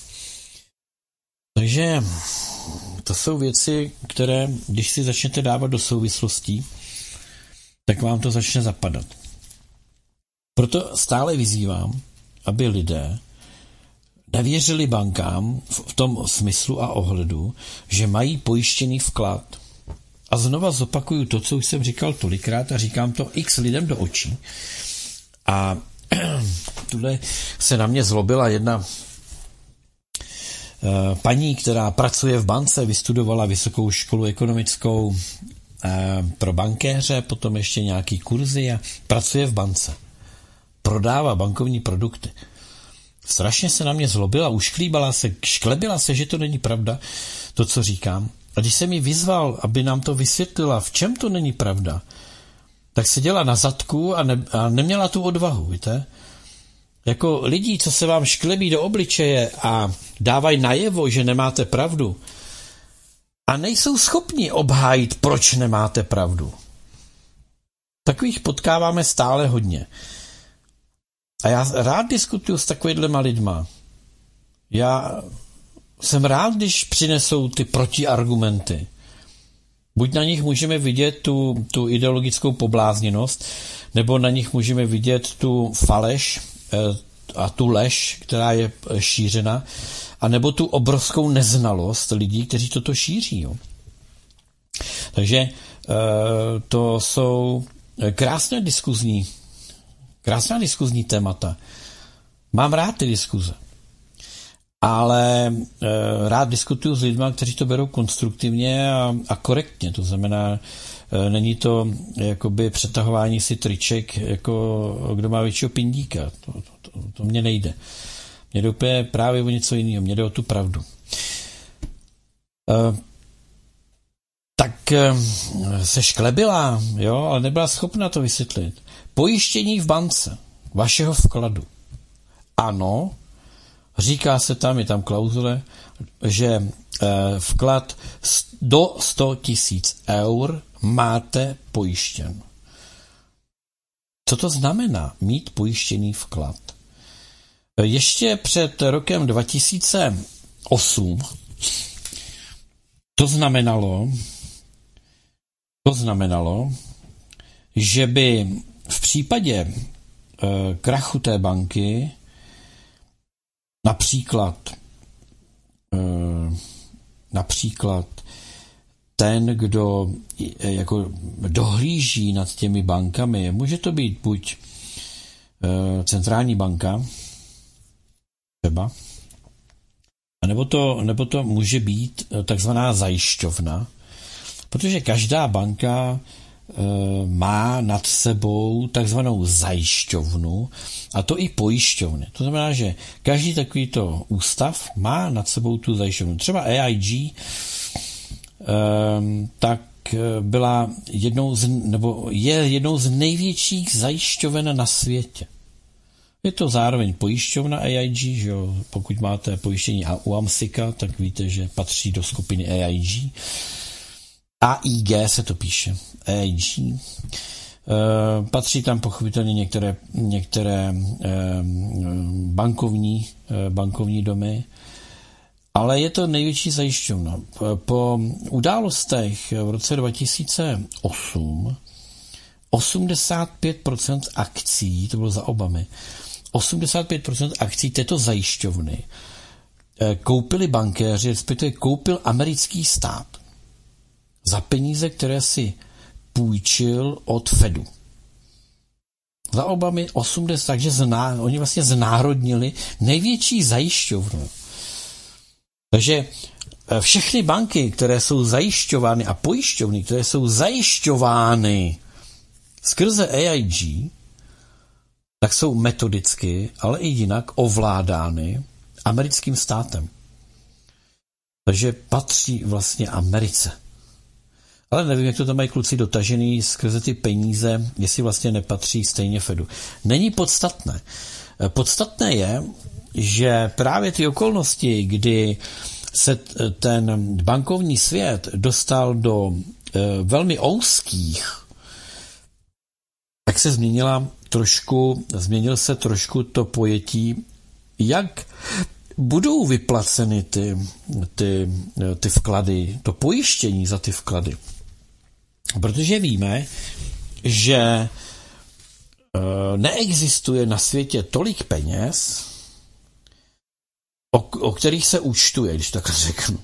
Takže to jsou věci, které, když si začnete dávat do souvislostí, tak vám to začne zapadat. Proto stále vyzývám, aby lidé nevěřili bankám v tom smyslu a ohledu, že mají pojištěný vklad. A znova zopakuju to, co už jsem říkal tolikrát a říkám to x lidem do očí. A tuhle se na mě zlobila jedna paní, která pracuje v bance, vystudovala vysokou školu ekonomickou pro bankéře, potom ještě nějaký kurzy a pracuje v bance. Prodává bankovní produkty. Strašně se na mě zlobila, šklebila se, že to není pravda, to, co říkám. A když jsem ji vyzval, aby nám to vysvětlila, v čem to není pravda, tak seděla na zadku a neměla tu odvahu, víte? Jako lidi, co se vám šklebí do obličeje a dávají najevo, že nemáte pravdu a nejsou schopni obhájit, proč nemáte pravdu. Takových potkáváme stále hodně. A já rád diskutuju s takovýhlema lidma. Já jsem rád, když přinesou ty protiargumenty. Buď na nich můžeme vidět tu ideologickou poblázněnost, nebo na nich můžeme vidět tu faleš a tu lež, která je šířena, a nebo tu obrovskou neznalost lidí, kteří toto šíří. Jo. Takže to jsou krásná diskuzní témata. Mám rád ty diskuze. Ale rád diskutuju s lidmi, kteří to berou konstruktivně a korektně. To znamená, není to jakoby přetahování si triček, jako kdo má většího pindíka. To mně nejde. Mně jde úplně právě o něco jiného. Mně jde o tu pravdu. Tak se šklebila, jo, ale nebyla schopna to vysvětlit. Pojištění v bance vašeho vkladu. Ano, říká se tam, je tam klauzule, že vklad do 100 000 eur máte pojištěn. Co to znamená mít pojištěný vklad? Ještě před rokem 2008 to znamenalo, že by v případě krachu té banky například ten, kdo jako dohlíží nad těmi bankami, může to být buď centrální banka, třeba, nebo to může být takzvaná zajišťovna, protože každá banka má nad sebou takzvanou zajišťovnu, a to i pojišťovny. To znamená, že každý takovýto ústav má nad sebou tu zajišťovnu. Třeba AIG tak byla je jednou z největších zajišťoven na světě. Je to zároveň pojišťovna AIG, že jo? Pokud máte pojištění u Amsika, tak víte, že patří do skupiny AIG. AIG se to píše, AIG. Patří tam pochopitelně některé bankovní domy, ale je to největší zajišťovna. Po událostech v roce 2008 85% akcí, to bylo za Obamy, 85% akcí této zajišťovny koupili bankéři, respektive koupil americký stát za peníze, které si půjčil od Fedu. Za Obamy 80, takže oni vlastně znárodnili největší zajišťovnu. Takže všechny banky, které jsou zajišťovány, a pojišťovny, které jsou zajišťovány skrze AIG, tak jsou metodicky, ale i jinak ovládány americkým státem. Takže patří vlastně Americe. Ale nevím, jak to tam mají kluci dotažený skrze ty peníze, jestli vlastně nepatří stejně Fedu. Není podstatné. Podstatné je, že právě ty okolnosti, kdy se ten bankovní svět dostal do velmi úzkých, tak se změnil se trošku to pojetí, jak budou vyplaceny ty vklady, to pojištění za ty vklady. Protože víme, že neexistuje na světě tolik peněz, o kterých se účtuje, když takhle řeknu.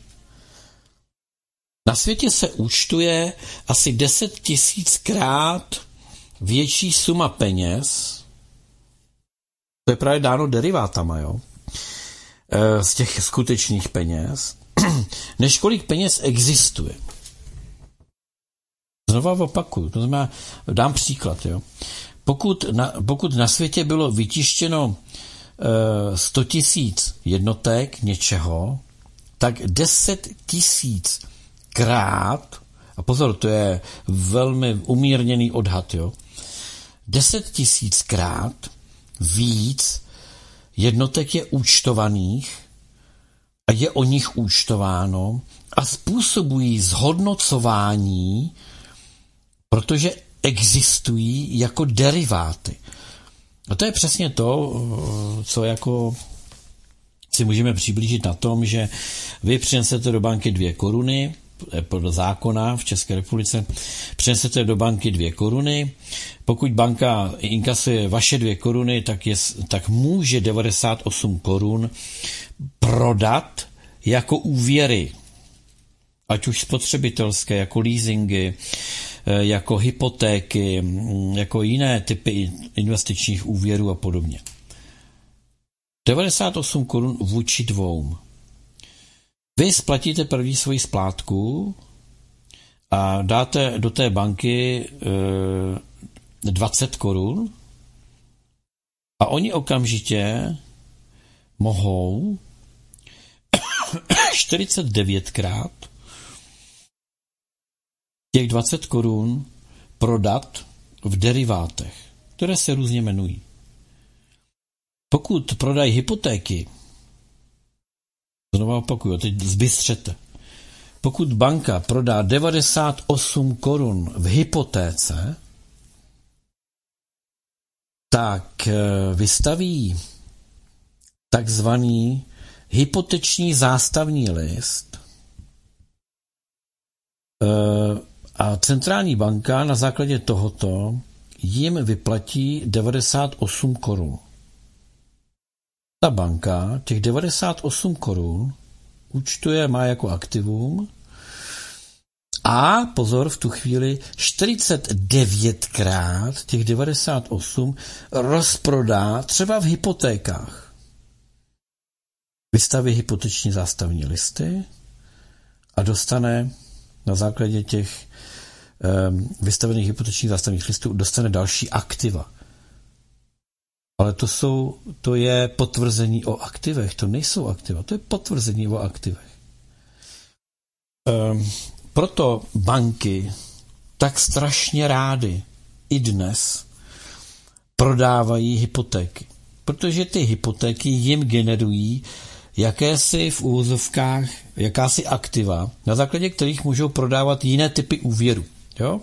Na světě se účtuje asi 10 000krát větší suma peněz, to je právě dáno derivátama, jo, z těch skutečných peněz, než kolik peněz existuje. Znova opakuju, to znamená, dám příklad, jo. Pokud na světě bylo vytištěno 100 000 jednotek něčeho, tak 10 000krát, a pozor, to je velmi umírněný odhad, jo, 10 000krát víc jednotek je účtovaných a je o nich účtováno a způsobují zhodnocování, protože existují jako deriváty. A to je přesně to, co jako si můžeme přiblížit na tom, že vy přinesete do banky 2 koruny, podle zákona v České republice, přinesete do banky 2 koruny, pokud banka inkasuje vaše 2 koruny, tak může 98 korun prodat jako úvěry, ať už spotřebitelské, jako leasingy, jako hypotéky, jako jiné typy investičních úvěrů a podobně. 98 korun vůči 2. Vy splatíte první svoji splátku a dáte do té banky 20 korun a oni okamžitě mohou 49krát těch 20 korun prodat v derivátech, které se různě jmenují. Pokud prodají hypotéky, znovu opakuju, teď zbystřete. Pokud banka prodá 98 korun v hypotéce, tak vystaví takzvaný hypoteční zástavní list a centrální banka na základě tohoto jim vyplatí 98 korun. Ta banka těch 98 korun účtuje, má jako aktivum a pozor, v tu chvíli 49krát těch 98 rozprodá třeba v hypotékách. Vystaví hypoteční zástavní listy a dostane na základě těch vystavených hypotečních zástavních listů dostane další aktiva. Ale to je potvrzení o aktivech, to nejsou aktiva, to je potvrzení o aktivech. Proto banky tak strašně rády i dnes prodávají hypotéky, protože ty hypotéky jim generují jakési v úvozovkách, jakási aktiva, na základě kterých můžou prodávat jiné typy úvěru. Jo?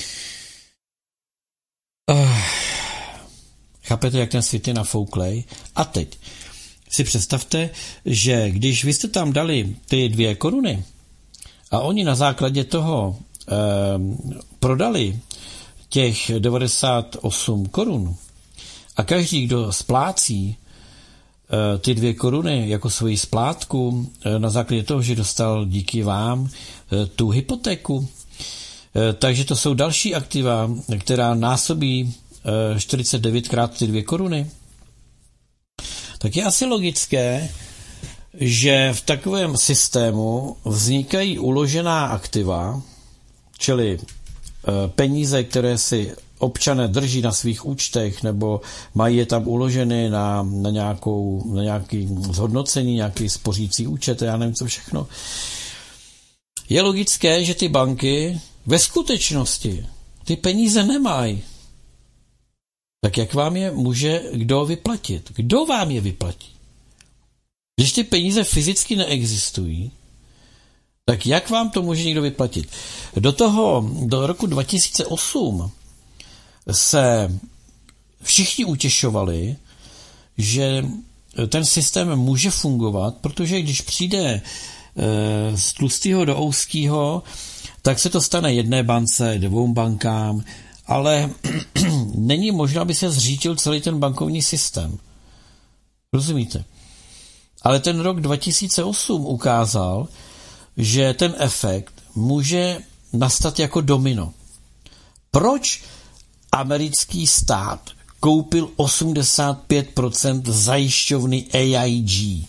Chápete, jak ten svět je nafouklej? A teď si představte, že když vy jste tam dali ty 2 koruny a oni na základě toho prodali těch 98 korun a každý, kdo splácí ty 2 koruny jako svoji splátku na základě toho, že dostal díky vám tu hypotéku, takže to jsou další aktiva, která násobí 49krát ty 2 koruny, tak je asi logické, že v takovém systému vznikají uložená aktiva, čili peníze, které si občané drží na svých účtech nebo mají je tam uloženy na nějaký zhodnocení, nějaký spořící účet, já nevím co všechno. Je logické, že ty banky ve skutečnosti ty peníze nemají. Tak jak vám je může kdo vyplatit? Kdo vám je vyplatí? Když ty peníze fyzicky neexistují, tak jak vám to může někdo vyplatit? Do roku 2008 se všichni utěšovali, že ten systém může fungovat, protože když přijde z tlustého do úzkého, tak se to stane jedné bance, 2 bankám, ale není možné, aby se zřítil celý ten bankovní systém. Rozumíte? Ale ten rok 2008 ukázal, že ten efekt může nastat jako domino. Proč americký stát koupil 85% zajišťovny AIG?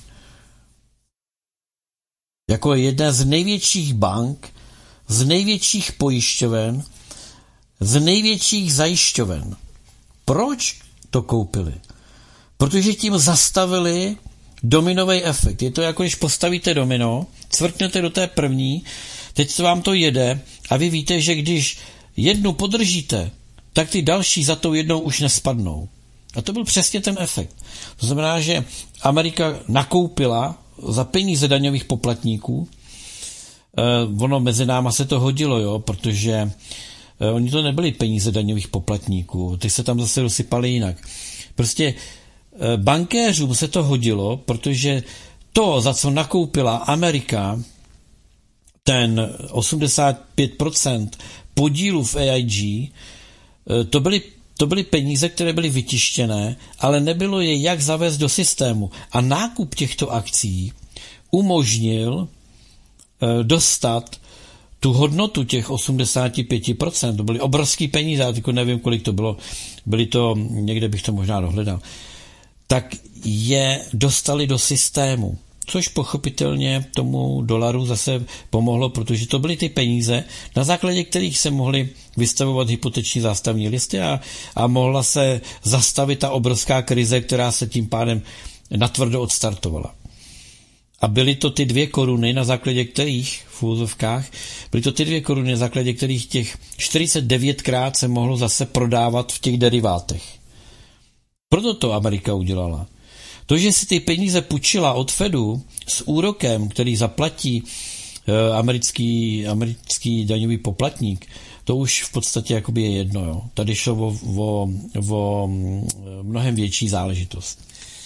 Jako jedna z největších bank, z největších pojišťoven, z největších zajišťoven. Proč to koupili? Protože tím zastavili dominový efekt. Je to jako když postavíte domino, cvrknete do té první, teď se vám to jede a vy víte, že když jednu podržíte, tak ty další za tou jednou už nespadnou. A to byl přesně ten efekt. To znamená, že Amerika nakoupila za peníze daňových poplatníků, ono mezi náma se to hodilo, jo, protože oni to nebyly peníze daňových poplatníků, ty se tam zase dosypaly jinak. Prostě bankéřům se to hodilo, protože to, za co nakoupila Amerika ten 85% podílu v AIG, to byly peníze, které byly vytištěné, ale nebylo je jak zavést do systému. A nákup těchto akcí umožnil dostat tu hodnotu těch 85%. To byly obrovský peníze, já teď nevím, kolik to bylo. Byly to, někde bych to možná dohledal. Tak je dostali do systému, což pochopitelně tomu dolaru zase pomohlo, protože to byly ty peníze, na základě kterých se mohly vystavovat hypoteční zástavní listy a mohla se zastavit ta obrovská krize, která se tím pádem natvrdo odstartovala. A byly to ty 2 koruny, na základě kterých, v úzovkách, byly to ty 2 koruny, na základě kterých těch 49krát se mohlo zase prodávat v těch derivátech. Proto to Amerika udělala. To, že si ty peníze půjčila od Fedu s úrokem, který zaplatí americký daňový poplatník, to už v podstatě jakoby je jedno. Jo. Tady šlo o mnohem větší záležitost.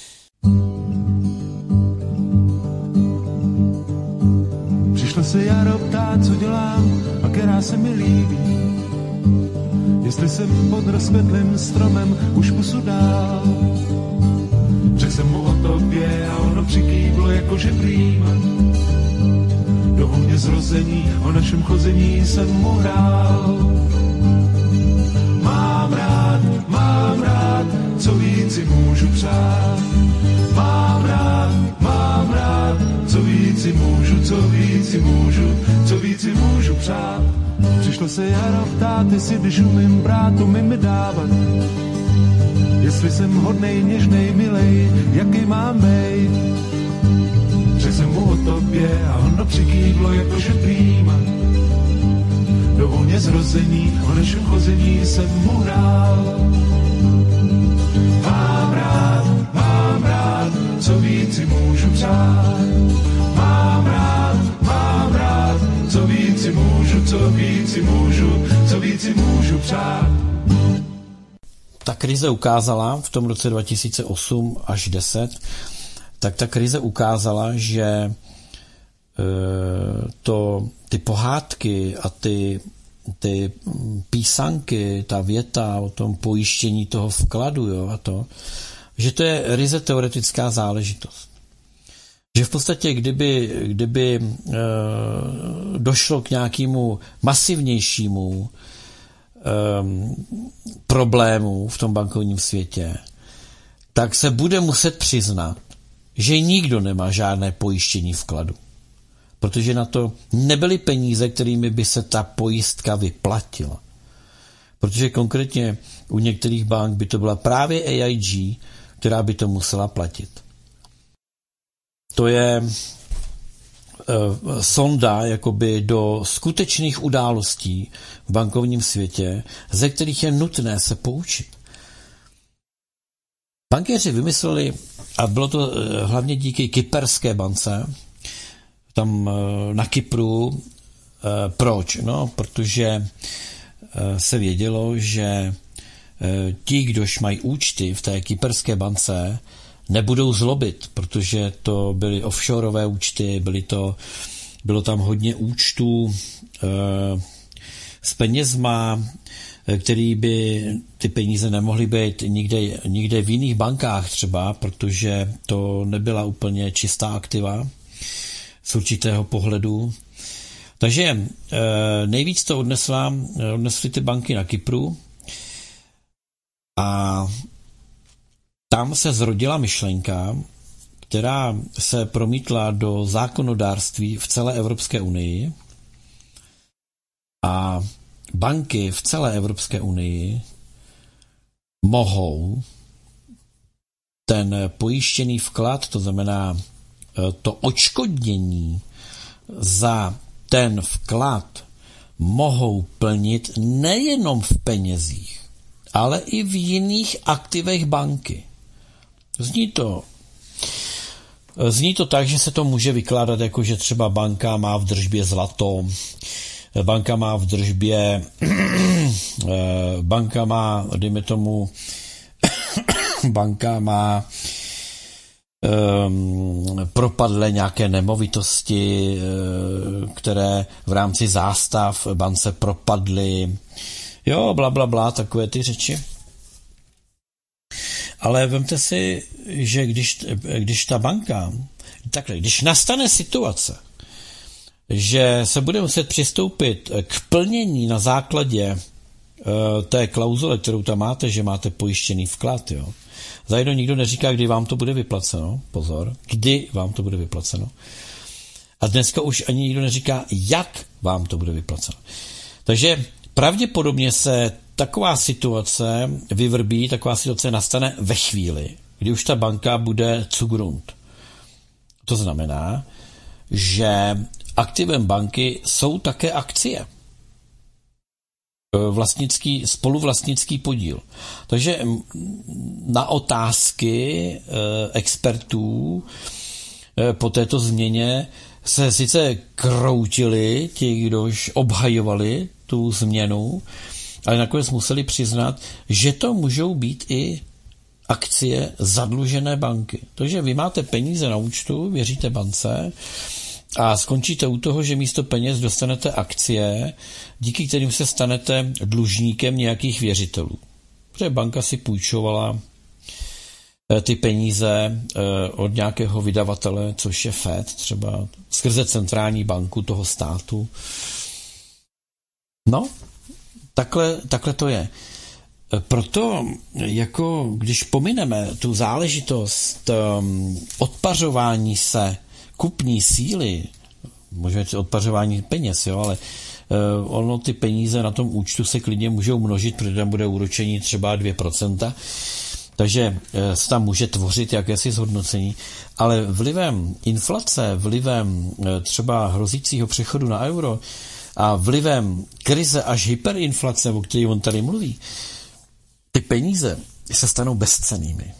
Přišlo se jaro ptát, co dělám a která se mi líbí. Jestli jsem pod rozkvetlým stromem už pusu dál. Řekl jsem mu o tobě a ono přikývlo jakože prýma. Do vůně zrození o našem chození jsem mu hrál. Mám rád, co víc si můžu přát. Mám rád, co víc si můžu přát. Přišlo se jaro ptát, jestli když umím brát, umím mi dávat. Jestli jsem hodnej, něžnej, milej, jaký mám bejt. Řekl jsem mu o tobě a ono přikývlo jakože prýma. Do vůně zrození, o našem chození jsem mu hrál. Mám rád, co víc si můžu přát. Mám rád, co víc si můžu přát. Ta krize ukázala v tom roce 2008 až 10, tak ta krize ukázala, že ty pohádky a ty písanky, ta věta o tom pojištění toho vkladu, jo, a to, že to je ryze teoretická záležitost. Že v podstatě, kdyby došlo k nějakému masivnějšímu problému v tom bankovním světě, tak se bude muset přiznat, že nikdo nemá žádné pojištění vkladu. Protože na to nebyly peníze, kterými by se ta pojistka vyplatila. Protože konkrétně u některých bank by to byla právě AIG, která by to musela platit. To je sonda jakoby do skutečných událostí v bankovním světě, ze kterých je nutné se poučit. Bankéři vymysleli, a bylo to hlavně díky Kyperské bance, tam na Kypru, proč? No, protože se vědělo, že ti, kdož mají účty v té Kyperské bance, nebudou zlobit, protože to byly offshoreové účty, bylo tam hodně účtů s penězma, který by ty peníze nemohly být nikde v jiných bankách třeba, protože to nebyla úplně čistá aktiva z určitého pohledu. Takže nejvíc to odnesly ty banky na Kypru a tam se zrodila myšlenka, která se promítla do zákonodárství v celé Evropské unii a banky v celé Evropské unii mohou ten pojištěný vklad, to znamená to odškodnění za ten vklad, mohou plnit nejenom v penězích, ale i v jiných aktivech banky. Zní to tak, že se to může vykládat jako, že třeba banka má v držbě zlato, banka má v držbě, banka má, dejme tomu, banka má propadlé nějaké nemovitosti, které v rámci zástav bance propadly, jo, blablabla, takové ty řeči. Ale vemte si, že když ta banka, takhle, když nastane situace, že se bude muset přistoupit k plnění na základě té klauzule, kterou tam máte, že máte pojištěný vklad, jo. Zajedno nikdo neříká, kdy vám to bude vyplaceno, pozor, kdy vám to bude vyplaceno. A dneska už ani nikdo neříká, jak vám to bude vyplaceno. Takže pravděpodobně se taková situace vyvrbí, taková situace nastane ve chvíli, kdy už ta banka bude zu Grund. To znamená, že aktivem banky jsou také akcie. Spoluvlastnický podíl. Takže na otázky expertů, po této změně se sice kroutili ti, kdož obhajovali tu změnu, ale nakonec museli přiznat, že to můžou být i akcie zadlužené banky. Takže vy máte peníze na účtu, věříte bance a skončíte u toho, že místo peněz dostanete akcie, díky kterým se stanete dlužníkem nějakých věřitelů. Protože banka si půjčovala ty peníze od nějakého vydavatele, což je Fed, třeba skrze centrální banku toho státu. No, takhle to je. Proto, jako když pomineme tu záležitost odpařování se kupní síly, možná odpařování peněz, jo, ale ono ty peníze na tom účtu se klidně můžou množit, protože tam bude úročení třeba 2%, takže se tam může tvořit jakési zhodnocení, ale vlivem inflace, vlivem třeba hrozícího přechodu na euro a vlivem krize až hyperinflace, o které on tady mluví, ty peníze se stanou bezcennými.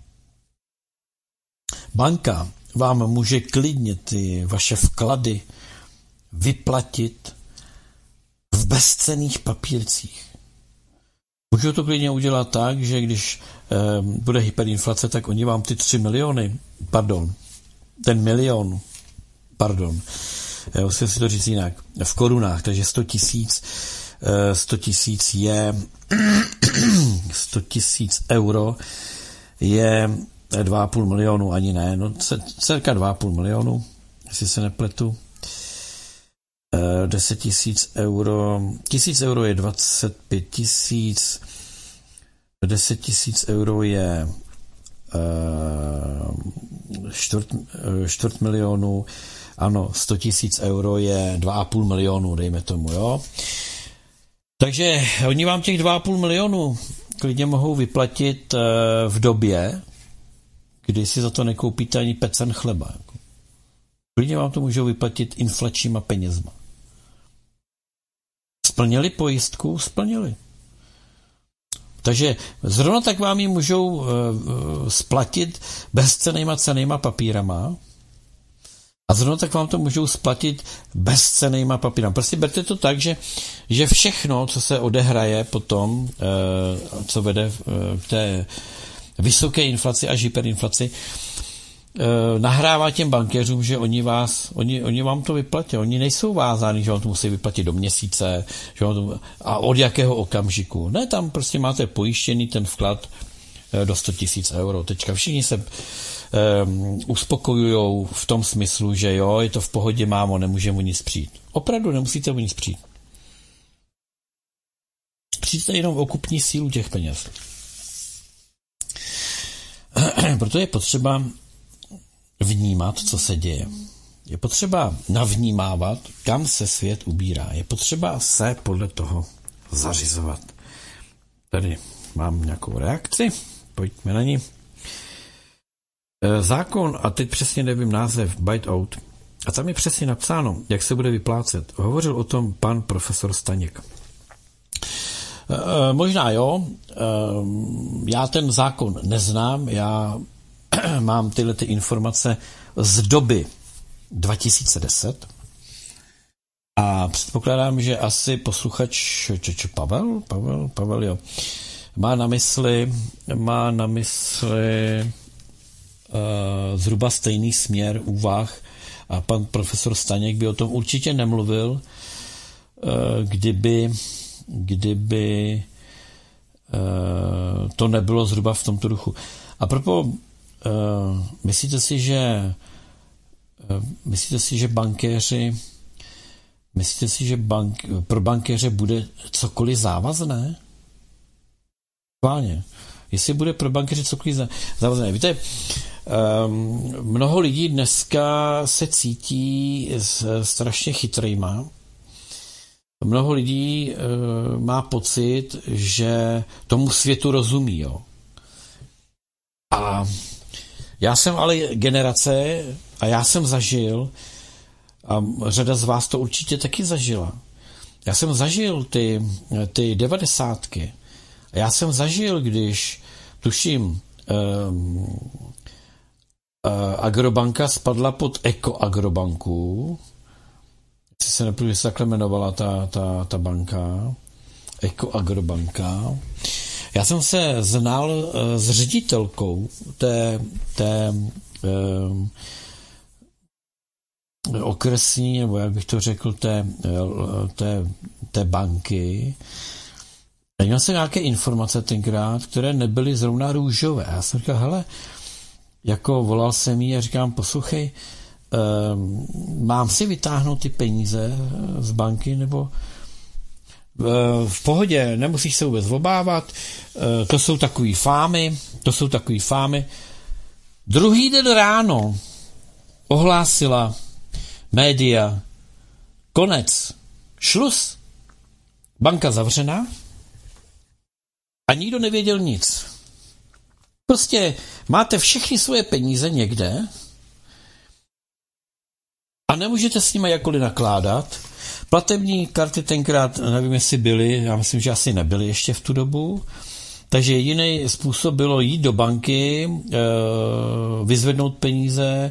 Banka vám může klidně ty vaše vklady vyplatit v bezcenných papírcích. Můžu to klidně udělat tak, že když bude hyperinflace, tak oni vám ty 3 miliony, ten milion, musím si to říct jinak, v korunách, takže 100 tisíc je 100 tisíc euro je 2,5 milionu, ani ne, no cirka 2,5 milionu, jestli se nepletu. 10 tisíc euro, 1000 euro je 25 tisíc, 10 tisíc euro je čtvrt milionu, ano, 100 tisíc euro je 2,5 milionu, dejme tomu, jo. Takže oni vám těch 2,5 milionu klidně mohou vyplatit v době, kdy si za to nekoupíte ani pecen chleba. Klidně vám to můžou vyplatit inflačníma penězma. Splnili pojistku? Splnili. Takže zrovna tak vám ji můžou splatit bezcennýma cennýma papírama a zrovna tak vám to můžou splatit bezcennýma papírama. Prostě berte to tak, že všechno, co se odehraje potom, co vede k té vysoké inflaci až hyperinflaci, nahrává těm bankéřům, že oni vám to vyplatí. Oni nejsou vázáni, že vám to musí vyplatit do měsíce, že vám to, a od jakého okamžiku. Ne, tam prostě máte pojištěný ten vklad do 100 tisíc euro. Teďka všichni se uspokojujou v tom smyslu, že jo, je to v pohodě, mámo, nemůžeme o nic přijít. Opravdu nemusíte o nic přijít. Přijďte jenom o kupní sílu těch peněz. Proto je potřeba vnímat, co se děje. Je potřeba navnímávat, kam se svět ubírá. Je potřeba se podle toho zařizovat. Tady mám nějakou reakci, pojďme na ní. Zákon, a teď přesně nevím název, Buyout, a tam je přesně napsáno, jak se bude vyplácet. Hovořil o tom pan profesor Staněk. Možná jo, já ten zákon neznám, já mám tyhle ty informace z doby 2010 a předpokládám, že asi posluchač Pavel, jo, má na mysli zhruba stejný směr úvah a pan profesor Staněk by o tom určitě nemluvil, kdyby to nebylo zhruba v tomto duchu. A propos, myslíte si, že bankéři, pro bankéře bude cokoliv závazné? Vážně. Jestli bude pro bankéře cokoliv závazné. Víte, mnoho lidí dneska se cítí strašně chytrýma. Mnoho lidí má pocit, že tomu světu rozumí. Jo. A já jsem ale generace a já jsem zažil, a řada z vás to určitě taky zažila. Já jsem zažil ty 90. A já jsem zažil, když tuším Agrobanka spadla pod Eko-Agrobanku. Jestli se nepůjde, se takhle jmenovala ta banka. Eko-Agrobanka. Já jsem se znal s ředitelkou té okresní, nebo jak bych to řekl, té banky. A měl jsem nějaké informace tenkrát, které nebyly zrovna růžové. A já jsem říkal, hele, jako volal jsem jí a říkám, poslouchej, mám si vytáhnout ty peníze z banky, nebo v pohodě, nemusíš se vůbec obávat, to jsou takový fámy. Druhý den ráno ohlásila média konec, šlus, banka zavřená a nikdo nevěděl nic. Prostě máte všechny svoje peníze někde a nemůžete s nimi jakkoliv nakládat. Platební karty tenkrát, nevím, jestli byly, já myslím, že asi nebyly ještě v tu dobu, takže jediný způsob bylo jít do banky, vyzvednout peníze,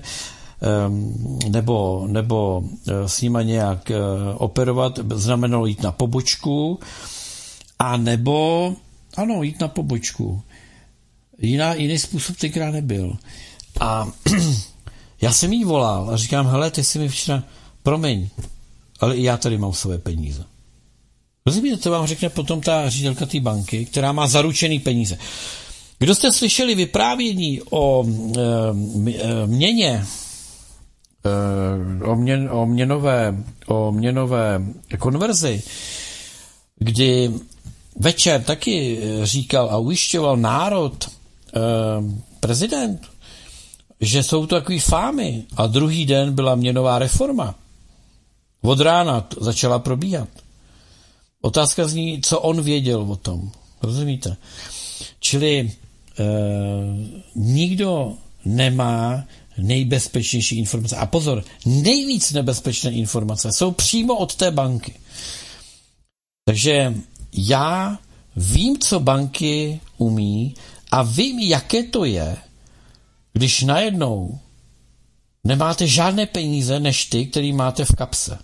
nebo s nima nějak operovat, znamenalo jít na pobočku, a nebo, ano, jít na pobočku. Jiný způsob tenkrát nebyl. A já jsem jí volal a říkám, hele, ty jsi mi včera, promiň, ale i já tady mám své peníze. Rozumíte, to vám řekne potom ta ředitelka té banky, která má zaručený peníze. Kdo jste slyšeli vyprávění o měně, o měnové konverzi, kdy večer taky říkal a ujišťoval národ prezident, že jsou to takový fámy, a druhý den byla měnová reforma. Od rána začala probíhat. Otázka zní, co on věděl o tom. Rozumíte? Čili nikdo nemá nejbezpečnější informace. A pozor, nejvíc nebezpečné informace jsou přímo od té banky. Takže já vím, co banky umí, a vím, jaké to je, když najednou nemáte žádné peníze než ty, který máte v kapse.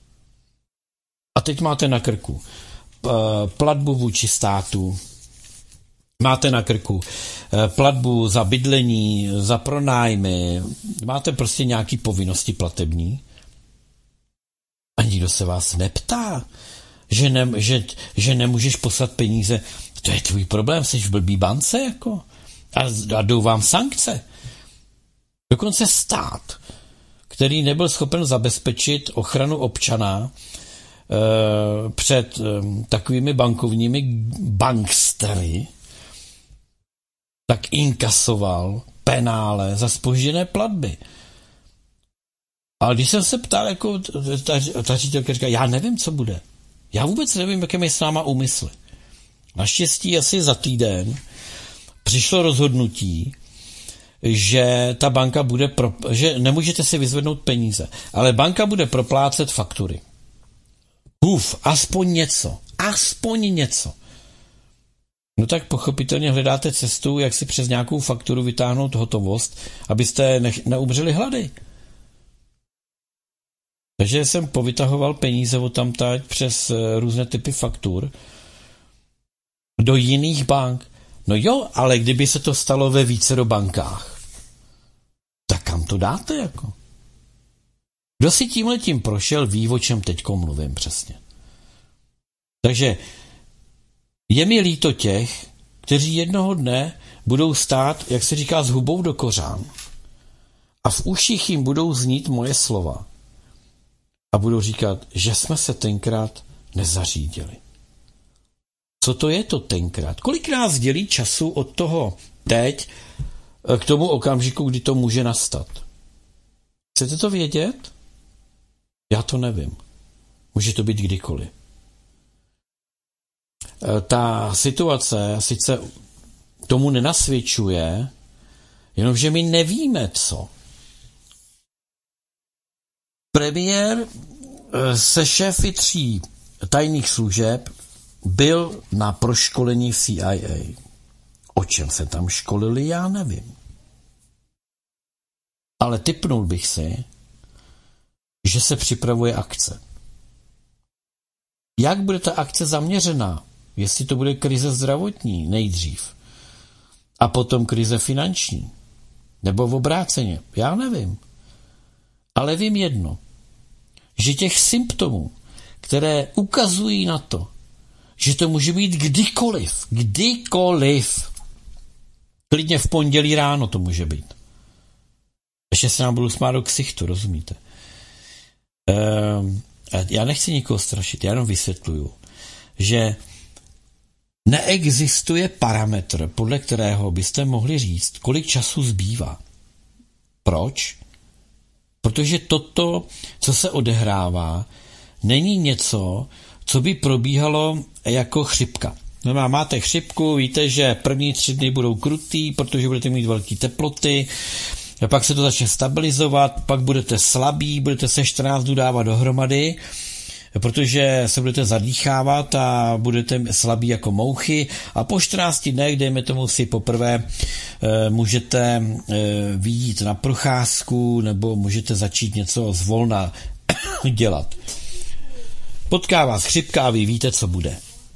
A teď máte na krku platbu vůči státu, máte na krku platbu za bydlení, za pronájmy, máte prostě nějaké povinnosti platební a nikdo se vás neptá, že nemůžeš poslat peníze. To je tvůj problém, jsi v blbý bance, jako. A jdou vám sankce. Dokonce stát, který nebyl schopen zabezpečit ochranu občana před takovými bankovními bankstery, tak inkasoval penále za zpožděné platby. Ale když jsem se ptal, jako ta ředitelka říká, já nevím, co bude. Já vůbec nevím, jaké je s náma úmysly. Naštěstí asi za týden přišlo rozhodnutí, že ta banka bude, že nemůžete si vyzvednout peníze, ale banka bude proplácet faktury. Aspoň něco. No tak pochopitelně hledáte cestu, jak si přes nějakou fakturu vytáhnout hotovost, abyste neumřeli hlady. Takže jsem povytahoval peníze odtamtať přes různé typy faktur do jiných bank. No jo, ale kdyby se to stalo ve vícero bankách, tak kam to dáte, jako? Kdo si tímhletím prošel, ví, o čem teďko mluvím přesně. Takže je mi líto těch, kteří jednoho dne budou stát, jak se říká, s hubou do kořán, a v uších jim budou znít moje slova a budou říkat, že jsme se tenkrát nezařídili. Co to je to tenkrát? Kolik nás dělí času od toho teď k tomu okamžiku, kdy to může nastat? Chcete to vědět? Já to nevím. Může to být kdykoliv. Ta situace sice tomu nenasvědčuje, jenomže my nevíme, co. Premiér se šéfy 3 tajných služeb byl na proškolení v CIA. O čem se tam školili, já nevím. Ale tipnul bych si, že se připravuje akce. Jak bude ta akce zaměřená? Jestli to bude krize zdravotní nejdřív a potom krize finanční, nebo v obráceně, já nevím. Ale vím jedno, že těch symptomů, které ukazují na to, že to může být kdykoliv, klidně v pondělí ráno to může být. Ještě se nám budu smát do ksichtu, rozumíte? Já nechci nikoho strašit, já jenom vysvětluju, že neexistuje parametr, podle kterého byste mohli říct, kolik času zbývá. Proč? Protože toto, co se odehrává, není něco, co by probíhalo jako chřipka. No, máte chřipku, víte, že první 3 dny budou krutý, protože budete mít velké teploty, a pak se to začne stabilizovat, pak budete slabí, budete se 14 dnů dávat dohromady, protože se budete zadýchávat a budete slabí jako mouchy a po 14 dnech, dejme tomu si poprvé, můžete vyjít na procházku nebo můžete začít něco zvolna dělat. Potká vás chřipka a vy víte, co bude.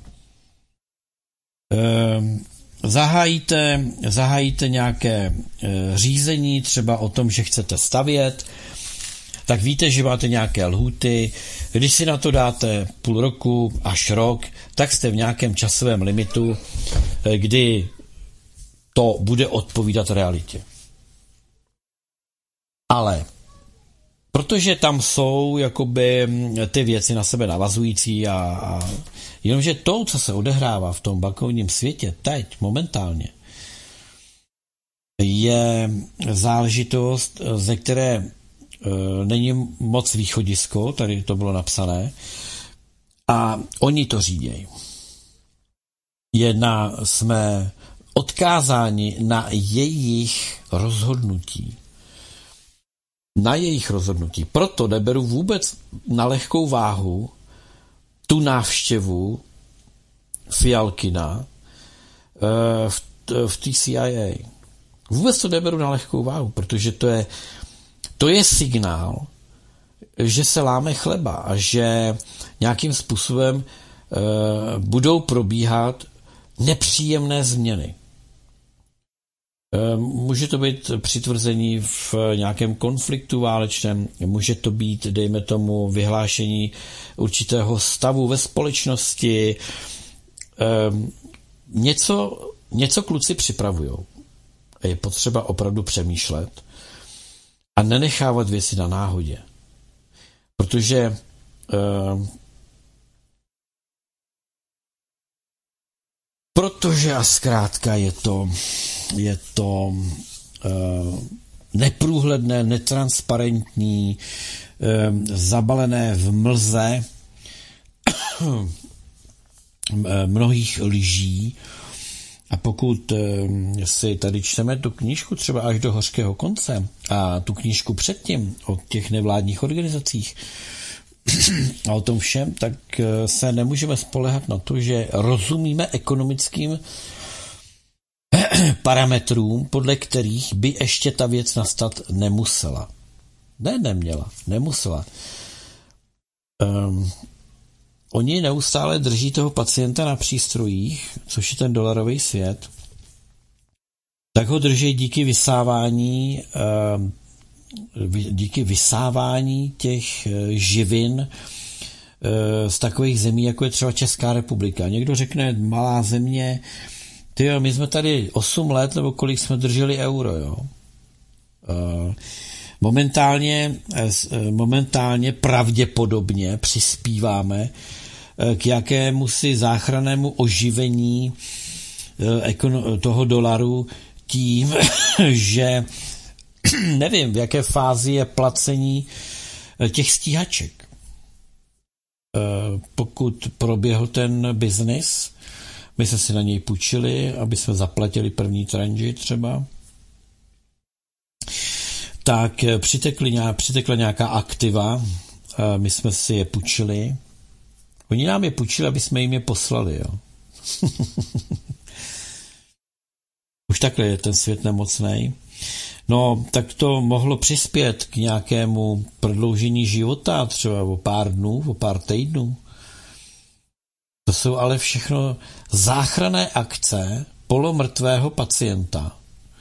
Zahájíte nějaké řízení, třeba o tom, že chcete stavět, tak víte, že máte nějaké lhůty. Když si na to dáte půl roku až rok, tak jste v nějakém časovém limitu, kdy to bude odpovídat realitě. Ale protože tam jsou jakoby ty věci na sebe navazující a jenomže to, co se odehrává v tom bankovním světě teď, momentálně, je záležitost, ze které není moc východisko, tady to bylo napsané, a oni to řídějí. Jsme odkázáni na jejich rozhodnutí. Proto neberu vůbec na lehkou váhu tu návštěvu Fialkina v té CIA. Vůbec to neberu na lehkou váhu, protože to je signál, že se láme chleba a že nějakým způsobem budou probíhat nepříjemné změny. Může to být přitvrzení v nějakém konfliktu válečném, může to být, dejme tomu, vyhlášení určitého stavu ve společnosti. Něco kluci připravujou. Je potřeba opravdu přemýšlet a nenechávat věci na náhodě. Protože a zkrátka je to neprůhledné, netransparentní, zabalené v mlze mnohých lží. A pokud si tady čteme tu knížku třeba až do hořkého konce a tu knížku předtím o těch nevládních organizacích a o tom všem, tak se nemůžeme spoléhat na to, že rozumíme ekonomickým parametrům, podle kterých by ještě ta věc nastat nemusela. Nemusela. Oni neustále drží toho pacienta na přístrojích, což je ten dolarový svět, tak ho drží díky vysávání těch živin z takových zemí, jako je třeba Česká republika. Někdo řekne, malá země, tyjo, my jsme tady 8 let, nebo kolik jsme drželi euro, jo. Momentálně pravděpodobně přispíváme k jakémusi záchrannému oživení toho dolaru tím, že nevím, v jaké fázi je placení těch stíhaček. Pokud proběhl ten biznis, my jsme si na něj půjčili, aby jsme zaplatili první tranži třeba, tak přitekla nějaká aktiva, my jsme si je půjčili. Oni nám je půjčili, aby jsme jim je poslali, jo. Už takhle je ten svět nemocnej. No, tak to mohlo přispět k nějakému prodloužení života, třeba o pár dnů, o pár týdnů. To jsou ale všechno záchranné akce polomrtvého pacienta,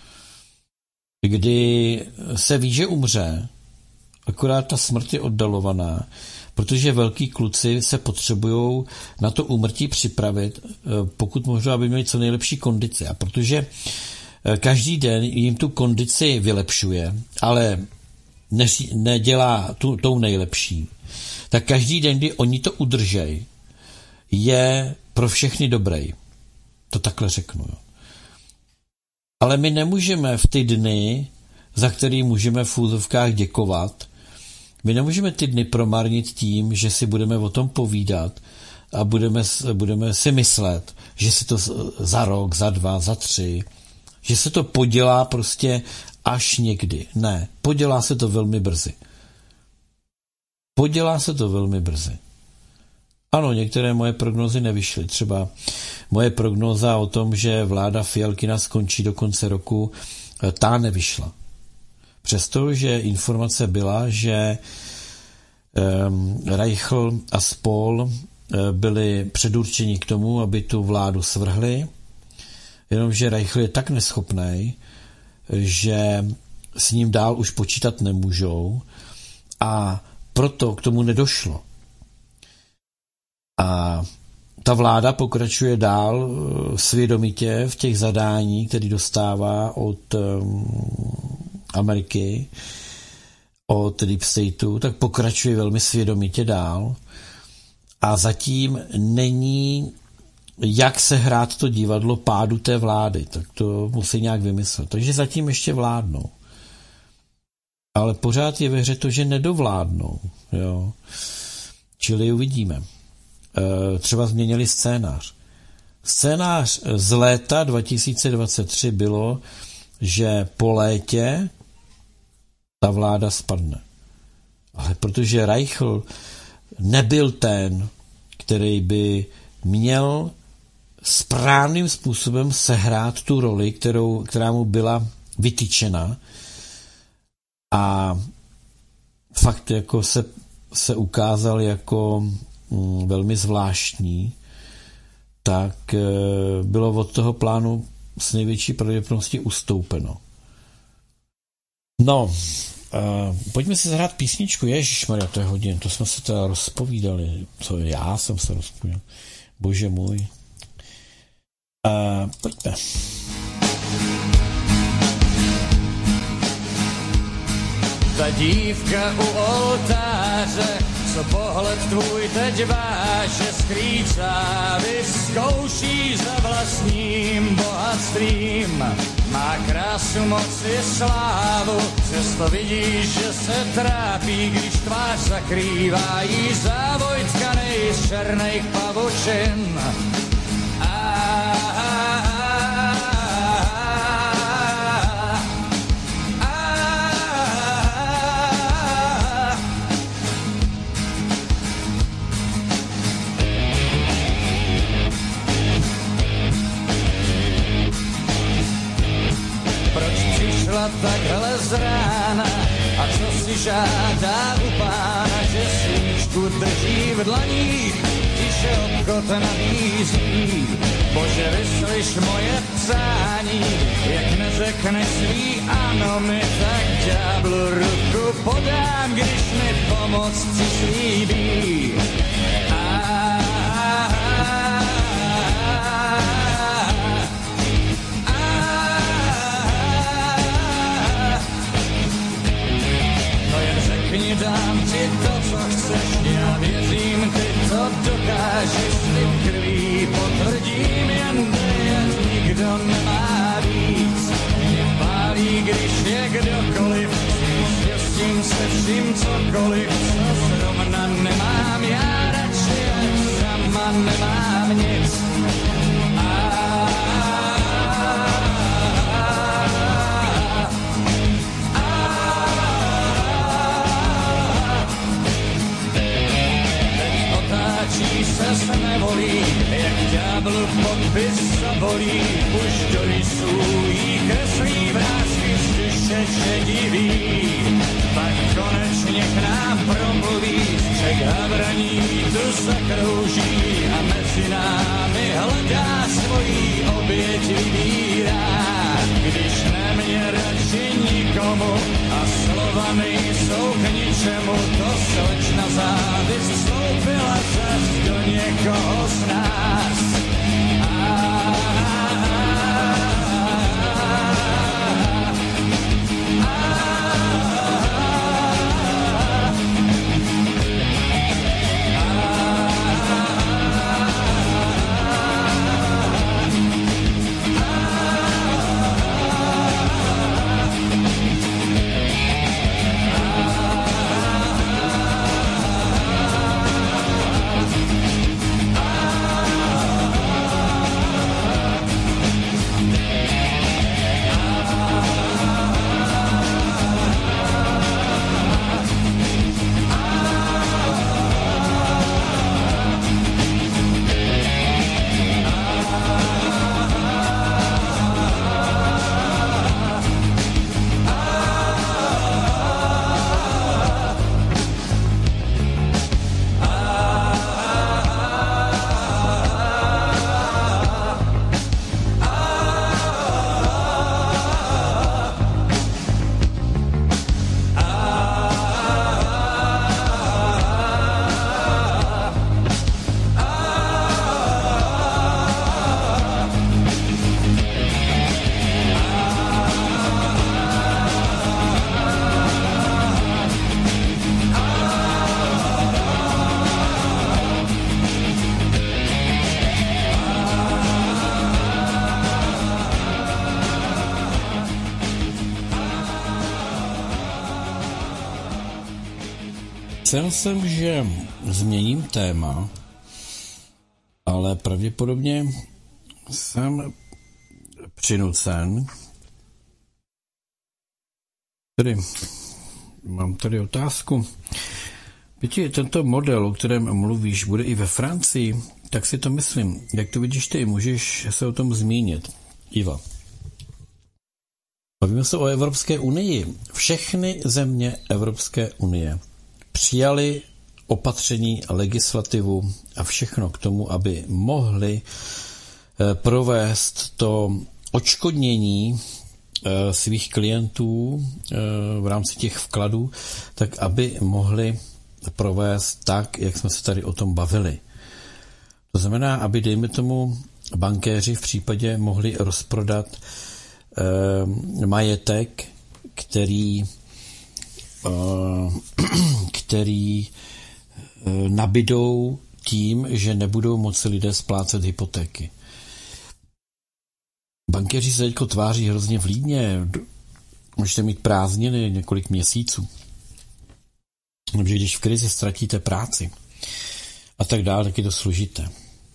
kdy se ví, že umře, akorát ta smrt je oddalovaná, protože velký kluci se potřebují na to úmrtí připravit, pokud možno, aby měli co nejlepší kondici. A protože každý den jim tu kondici vylepšuje, ale nedělá tou nejlepší, tak každý den, kdy oni to udržej, je pro všechny dobrý. To takhle řeknu. Jo. Ale my nemůžeme v ty dny, za který můžeme v úzovkách děkovat, my nemůžeme ty dny promarnit tím, že si budeme o tom povídat a budeme si myslet, že si to za rok, za 2, za 3, že se to podělá prostě až někdy. Ne, podělá se to velmi brzy. Podělá se to velmi brzy. Ano, některé moje prognózy nevyšly. Třeba moje prognóza o tom, že vláda Fialkina skončí do konce roku, ta nevyšla. Přestože informace byla, že Reichl a spol byli předurčeni k tomu, aby tu vládu svrhli, jenomže Reichl je tak neschopný, že s ním dál už počítat nemůžou a proto k tomu nedošlo. A ta vláda pokračuje dál svědomitě v těch zadání, které dostává od Ameriky, od Deep Stateu, tak pokračuje velmi svědomitě dál a zatím není jak se hrát to divadlo pádu té vlády, tak to musí nějak vymyslet. Takže zatím ještě vládnou. Ale pořád je ve hře to, že nedovládnou. Jo. Čili uvidíme. Třeba změnili scénář. Scénář z léta 2023 bylo, že po létě ta vláda spadne. Ale protože Reichl nebyl ten, který by měl správným způsobem sehrát tu roli, která mu byla vytyčena a fakt jako se ukázal jako velmi zvláštní, tak bylo od toho plánu s největší pravděpodobností ustoupeno. No, pojďme si zahrát písničku. Ježišmarja, to je hodně, to jsme se teda rozpovídali. Co já jsem se rozpovídal. Bože můj. Pojďme. Ta dívka u oltáře, co pohled tvůj teď váže, skrýcá, vyzkouší za vlastním bohatstvím. Má krásu, moc i slávu, přesto vidíš, že se trápí, když tvář zakrývá jí závoj tkanej z černých pavučin. Takhle z rána a co si žádá u pána, že svíčku drží v dlaních, tiše obchod nabízí. Bože, vyslyš moje přání, jak neřekneš svý ano, mi tak ďáblu ruku podám, když mi pomoc přislíbí. Dám ti to, co chceš, já věřím, ty to dokážeš, ty krví potvrdím, jen ať nikdo nemá víc. Mě pálí, když je kdokoliv, když s tím se vším cokoliv, co zrovna nemám, já radši, ať sama nemám nic. Se nevolí, jak ďáblu podpis zabolí, už do rysů jí kreslí vrásky když se diví, pak konečně k nám promluví, střech havraní tu zakrouží a mezi námi hledá svojí oběť vybírá. Když nemě radši nikomu a slova nejsou k ničemu, to slečna závist vstoupila zas do někoho z nás. Myslel jsem, že změním téma, ale pravděpodobně jsem přinucen. Mám tady otázku. Pěti, tento model, o kterém mluvíš, bude i ve Francii, tak si to myslím. Jak to vidíš ty, můžeš se o tom zmínit. Iva. Bavíme se o Evropské unii. Všechny země Evropské unie přijali opatření, legislativu a všechno k tomu, aby mohli provést to odškodnění svých klientů v rámci těch vkladů, tak aby mohli provést tak, jak jsme se tady o tom bavili. To znamená, aby, dejme tomu, bankéři v případě mohli rozprodat majetek, který nabydou tím, že nebudou moci lidé splácet hypotéky. Bankéři se teďko tváří hrozně vlídně, můžete mít prázdniny několik měsíců. Protože když v krizi ztratíte práci a tak dále, tak je to složité.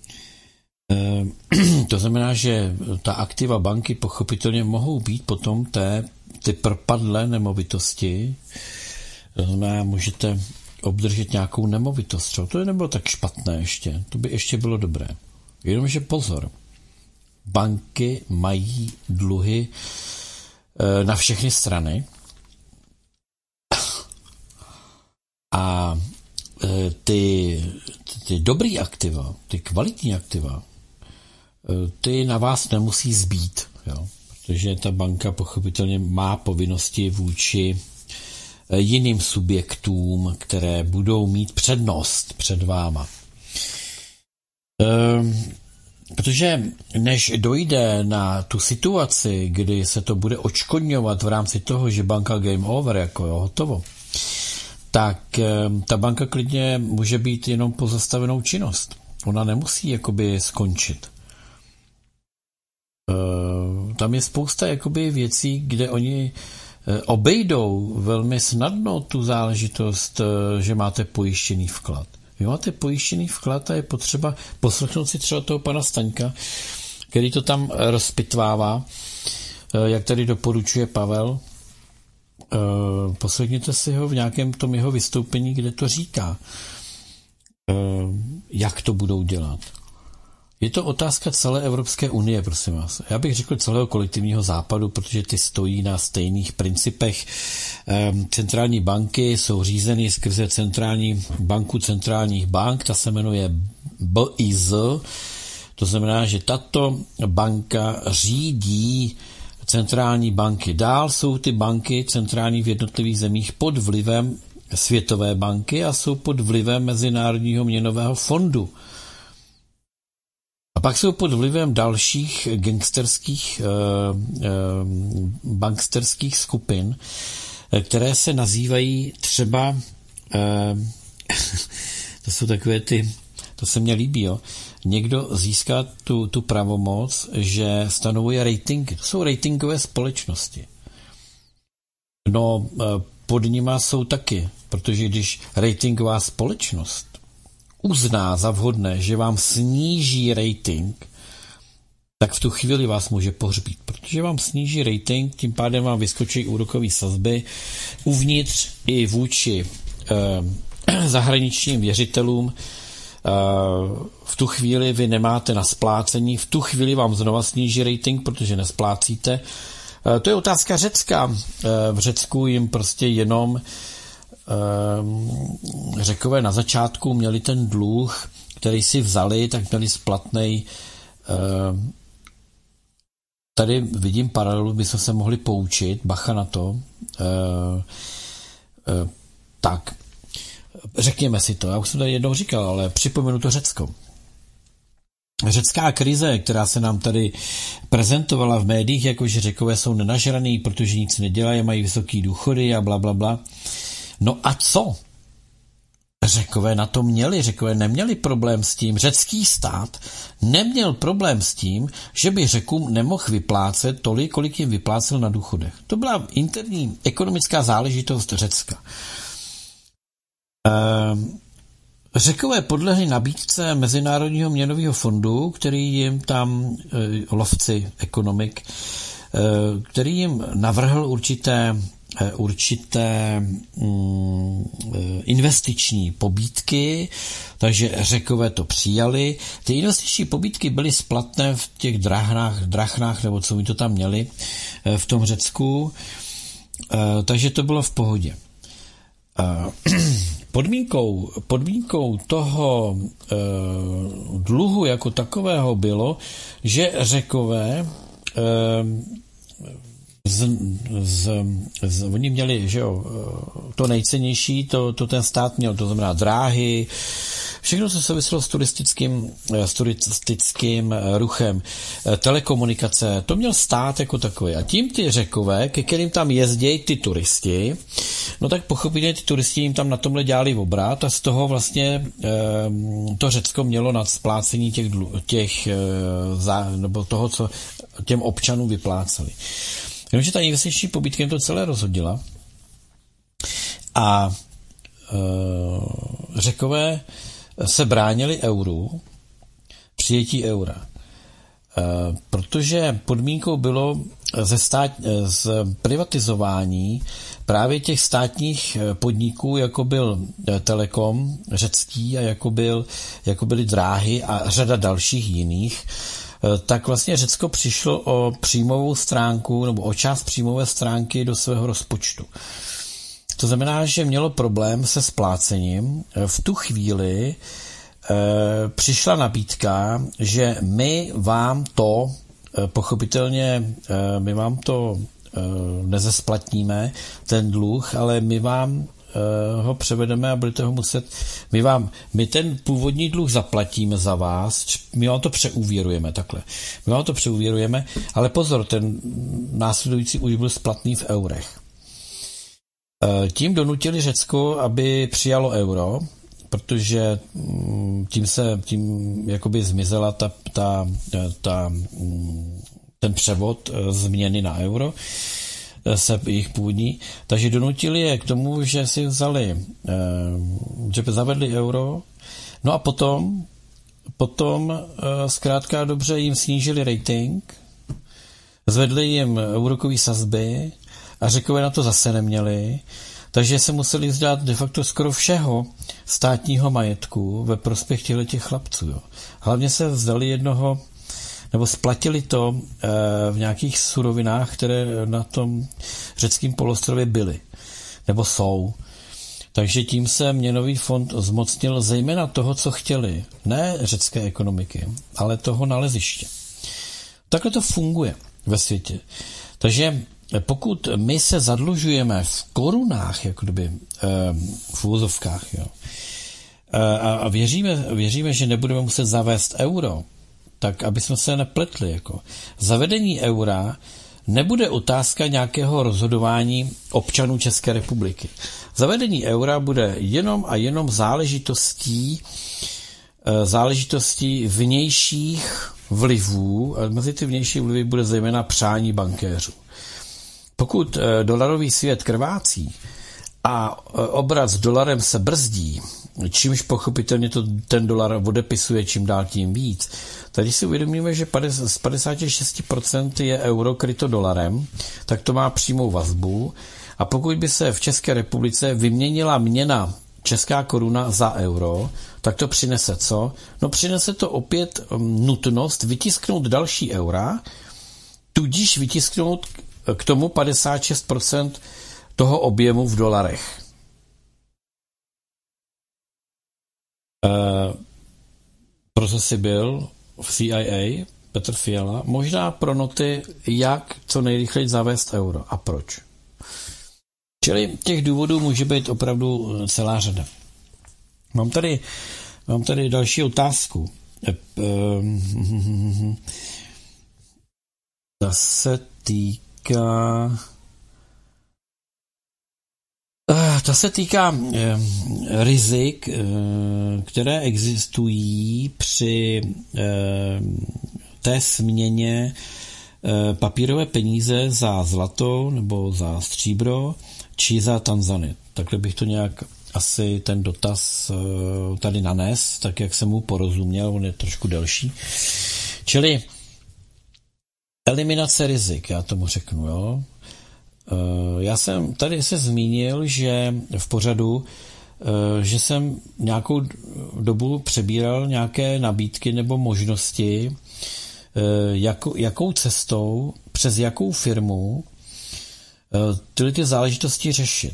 To znamená, že ta aktiva banky pochopitelně mohou být potom ty propadlé nemovitosti. To znamená, můžete obdržet nějakou nemovitost. To nebylo tak špatné ještě. To by ještě bylo dobré. Jenomže pozor. Banky mají dluhy na všechny strany a ty dobrý aktiva, ty kvalitní aktiva, ty na vás nemusí zbýt, jo? Protože ta banka pochopitelně má povinnosti vůči jiným subjektům, které budou mít přednost před váma. Protože než dojde na tu situaci, kdy se to bude odškodňovat v rámci toho, že banka game over, jako jo, hotovo, tak ta banka klidně může být jenom pozastavenou činnost. Ona nemusí jakoby skončit. Tam je spousta jakoby věcí, kde oni obejdou velmi snadno tu záležitost, že máte pojištěný vklad. Vy máte pojištěný vklad a je potřeba poslechnout si třeba toho pana Staňka, který to tam rozpitvává, jak tady doporučuje Pavel. Poslechněte si ho v nějakém tom jeho vystoupení, kde to říká, jak to budou dělat. Je to otázka celé Evropské unie, prosím vás. Já bych řekl celého kolektivního západu, protože ty stojí na stejných principech. Centrální banky jsou řízeny skrze centrální banku centrálních bank, ta se jmenuje BIZ, to znamená, že tato banka řídí centrální banky. Dál jsou ty banky centrální v jednotlivých zemích pod vlivem Světové banky a jsou pod vlivem Mezinárodního měnového fondu. A pak jsou pod vlivem dalších gangsterských, banksterských skupin, které se nazývají třeba, to jsou takové ty, to se mně líbí, jo, někdo získá tu pravomoc, že stanovuje ratingy. To jsou ratingové společnosti. No, pod nima jsou taky, protože když ratingová společnost uzná za vhodné, že vám sníží rating, tak v tu chvíli vás může pohřbít, protože vám sníží rating, tím pádem vám vyskočí úrokové sazby uvnitř i vůči zahraničním věřitelům. V tu chvíli vy nemáte na splácení, v tu chvíli vám znova sníží rating, protože nesplácíte. To je otázka Řecka. V Řecku jim prostě jenom Řekové na začátku měli ten dluh, který si vzali, tak měli splatnej. Tady vidím paralelu, bychom se mohli poučit, bacha na to. Tak, řekněme si to, já už jsem tady jednou říkal, ale připomenu to Řecko. Řecká krize, která se nám tady prezentovala v médiích, jakože Řekové jsou nenažraný, protože nic nedělají, mají vysoký důchody a bla, bla, bla. No a co? Řekové na to měli, Řekové neměli problém s tím, řecký stát neměl problém s tím, že by Řekům nemohl vyplácet tolik, kolik jim vyplácel na důchodech. To byla interní ekonomická záležitost Řecka. Řekové podlehli nabídce Mezinárodního měnového fondu, který jim tam, lovci ekonomik, který jim navrhl určité investiční pobídky, takže Řekové to přijali. Ty investiční pobídky byly splatné v těch drachnách, nebo co mi to tam měli v tom Řecku, takže to bylo v pohodě. Podmínkou toho dluhu jako takového bylo, že Řekové oni měli, že jo, to nejcennější, to ten stát měl, to znamená dráhy, všechno, co souviselo s turistickým ruchem, telekomunikace, to měl stát jako takový. A tím ty Řekové, ke kterým tam jezdí ty turisti, no tak pochopitelně ty turisti jim tam na tomhle dělali obrat a z toho vlastně to Řecko mělo nad splácení nebo toho, co těm občanům vypláceli. Jenomže ta investiční pobídka jim to celé rozhodila a Řekové se bránili euru, přijetí eura, protože podmínkou bylo z privatizování právě těch státních podniků, jako byl Telekom řecký a jako byly dráhy a řada dalších jiných, tak vlastně Řecko přišlo o příjmovou stránku nebo o část příjmové stránky do svého rozpočtu. To znamená, že mělo problém se splácením. V tu chvíli přišla nabídka, že my vám to, pochopitelně, my vám to nezesplatníme, ten dluh, ale my vám ho převedeme a budete ho muset, my ten původní dluh zaplatíme za vás, my vám to přeúvěrujeme takhle. My vám to přeúvěrujeme, ale pozor, ten následující už byl splatný v eurech. Tím donutili Řecko, aby přijalo euro, protože tím jakoby zmizela ten převod změny na euro, se jejich původní, takže donutili je k tomu, že si vzali, že zavedli euro, no a potom zkrátka dobře jim snížili rating, zvedli jim úrokové sazby a Řekové na to zase neměli, Takže se museli vzdát de facto skoro všeho státního majetku ve prospěch těch chlapců. Jo. Hlavně se vzdali jednoho, nebo splatili to v nějakých surovinách, které na tom řeckém poloostrově byly, nebo jsou. Takže tím se měnový fond zmocnil zejména toho, co chtěli. Ne řecké ekonomiky, ale toho naleziště. Takhle to funguje ve světě. Takže pokud my se zadlužujeme v korunách, jako kdyby v úvozovkách, jo, a věříme, že nebudeme muset zavést euro, tak aby jsme se nepletli. Jako. Zavedení eura nebude otázka nějakého rozhodování občanů České republiky. Zavedení eura bude jenom a jenom záležitostí vnějších vlivů, a mezi ty vnější vlivy bude zejména přání bankéřů. Pokud dolarový svět krvácí a obrat s dolarem se brzdí, čímž pochopitelně ten dolar odepisuje čím dál tím víc, tady si uvědomíme, že z 56% je euro kryto dolarem, tak to má přímou vazbu. A pokud by se v České republice vyměnila měna česká koruna za euro, tak to přinese co? No přinese to opět nutnost vytisknout další eura, tudíž vytisknout k tomu 56% toho objemu v dolarech. Proto si byl v CIA Petr Fiala, možná pro noty, jak co nejrychleji zavést euro a proč. Čili těch důvodů může být opravdu celá řada. Mám tady další otázku. Ta se týká rizik, které existují při té směně papírové peníze za zlato nebo za stříbro či za tanzanit. Takhle bych to nějak asi ten dotaz tady nanes, tak jak jsem mu porozuměl, on je trošku delší. Čili eliminace rizik, já tomu řeknu, jo. Já jsem tady se zmínil, že v pořadu, že jsem nějakou dobu přebíral nějaké nabídky nebo možnosti, jakou cestou, přes jakou firmu ty záležitosti řešit.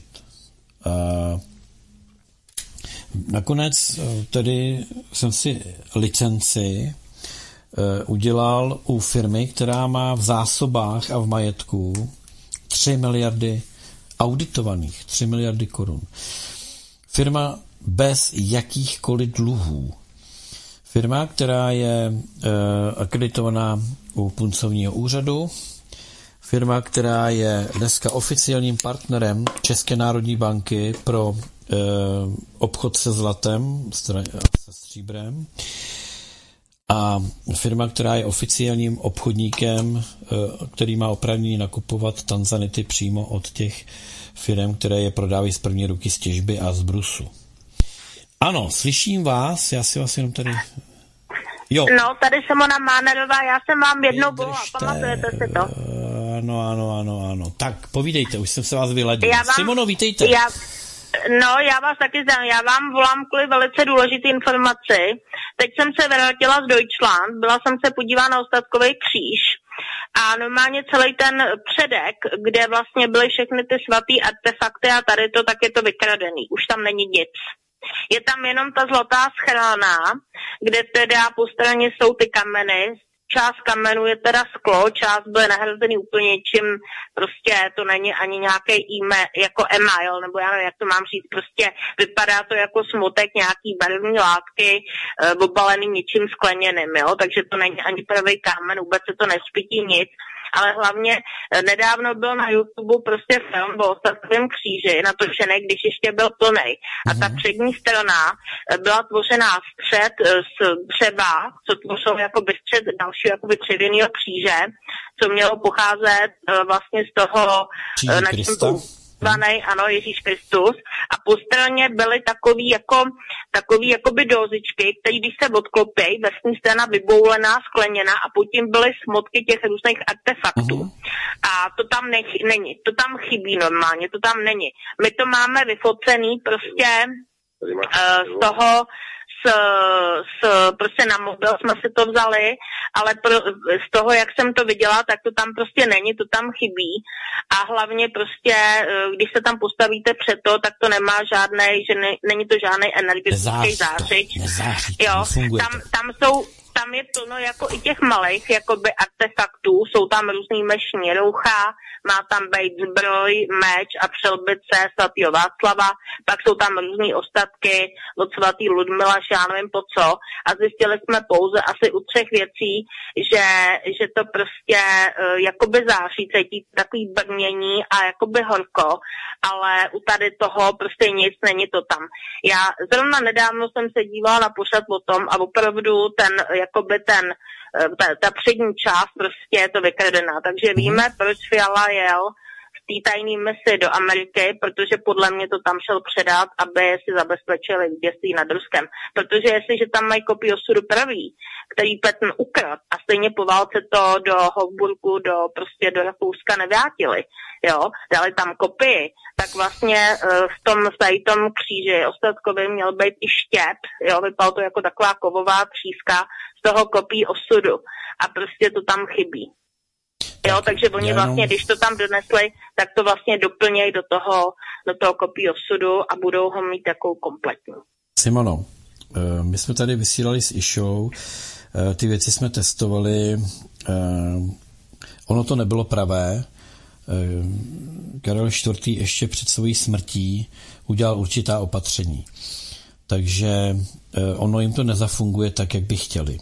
Nakonec tedy jsem si licenci udělal u firmy, která má v zásobách a v majetku 3 miliardy auditovaných, 3 miliardy korun. Firma bez jakýchkoliv dluhů. Firma, která je akreditovaná u puncovního úřadu. Firma, která je dneska oficiálním partnerem České národní banky pro obchod se zlatem, se stříbrem. A firma, která je oficiálním obchodníkem, který má oprávnění nakupovat tanzanity přímo od těch firm, které je prodávají z první ruky z těžby a z brusu. Ano, slyším vás, já si vás jenom tady... Jo. No, tady Simona Mánerová, já jsem vám jednou byla, pamatujete si to? Ano. Tak, povídejte, už jsem se vás vyladil. Simono, vítejte. Já vás taky znám. Já vám volám kvůli velice důležité informaci. Teď jsem se vrátila z Deutschland, byla jsem se podívat na Ostatkový kříž a normálně celý ten předek, kde vlastně byly všechny ty svatý artefakty a tady to, tak je to vykradený. Už tam není nic. Je tam jenom ta zlatá schrána, kde teda po straně jsou ty kameny. Část kamenů je teda sklo, část bude nahrazený úplně něčím, prostě to není ani nějaký jako email, nebo já nevím, jak to mám říct, prostě vypadá to jako smutek nějaký barevní látky, obalený něčím skleněným, jo, takže to není ani pravý kámen, vůbec se to nespítí nic, ale hlavně nedávno byl na YouTube prostě film o Ostatkovém kříži, natočený, když ještě byl plnej. A ta přední strana byla tvořená střed z dřeva, co tvořilo jakoby střed dalšího jakoby dřevěného kříže, co mělo pocházet vlastně z toho, ano, Ježíš Kristus, a po straně byly takový jakoby dozičky, které když se odklopějí, vesní strana vyboulená, skleněná a pod tím byly smotky těch různých artefaktů. A to tam není, to tam chybí normálně, to tam není. My to máme vyfocený prostě z toho, prostě na mobil jsme si to vzali, ale z toho, jak jsem to viděla, tak to tam prostě není, to tam chybí. A hlavně prostě, když se tam postavíte před to, tak to nemá není to žádný energetický zářič. Jo, tam je plno jako i těch malých jakoby artefaktů, jsou tam různý mešní roucha, má tam být zbroj, meč a přelbice svatýho Václava, pak jsou tam různý ostatky od svatý Ludmila, já nevím po co, a zjistili jsme pouze asi u 3 věcí, že to prostě jakoby září, cítí takový brnění a jakoby horko, ale u tady toho prostě nic, není to tam. Já zrovna nedávno jsem se dívala na pořad o tom a opravdu ta přední část prostě je to vykradená. Takže víme, proč Fiala jel v té tajné misi do Ameriky, protože podle mě to tam šel předat, aby si zabezpečili vítězství nad Ruskem. Protože jestliže tam mají kopii osudu prvý, který Petn ukradl a stejně po válce to do Hofburgu, do Rakouska nevrátili, jo, dali tam kopii, tak vlastně v tom kříži ostatkově měl být i štěp, jo, vypadalo to jako taková kovová tříska z toho kopí osudu a prostě to tam chybí. Jo, takže oni vlastně, když to tam donesli, tak to vlastně doplnějí do toho kopí osudu a budou ho mít takovou kompletní. Simono, my jsme tady vysílali s Išou, ty věci jsme testovali, ono to nebylo pravé, Karel IV. Ještě před svojí smrtí udělal určitá opatření, takže ono jim to nezafunguje tak, jak by chtěli.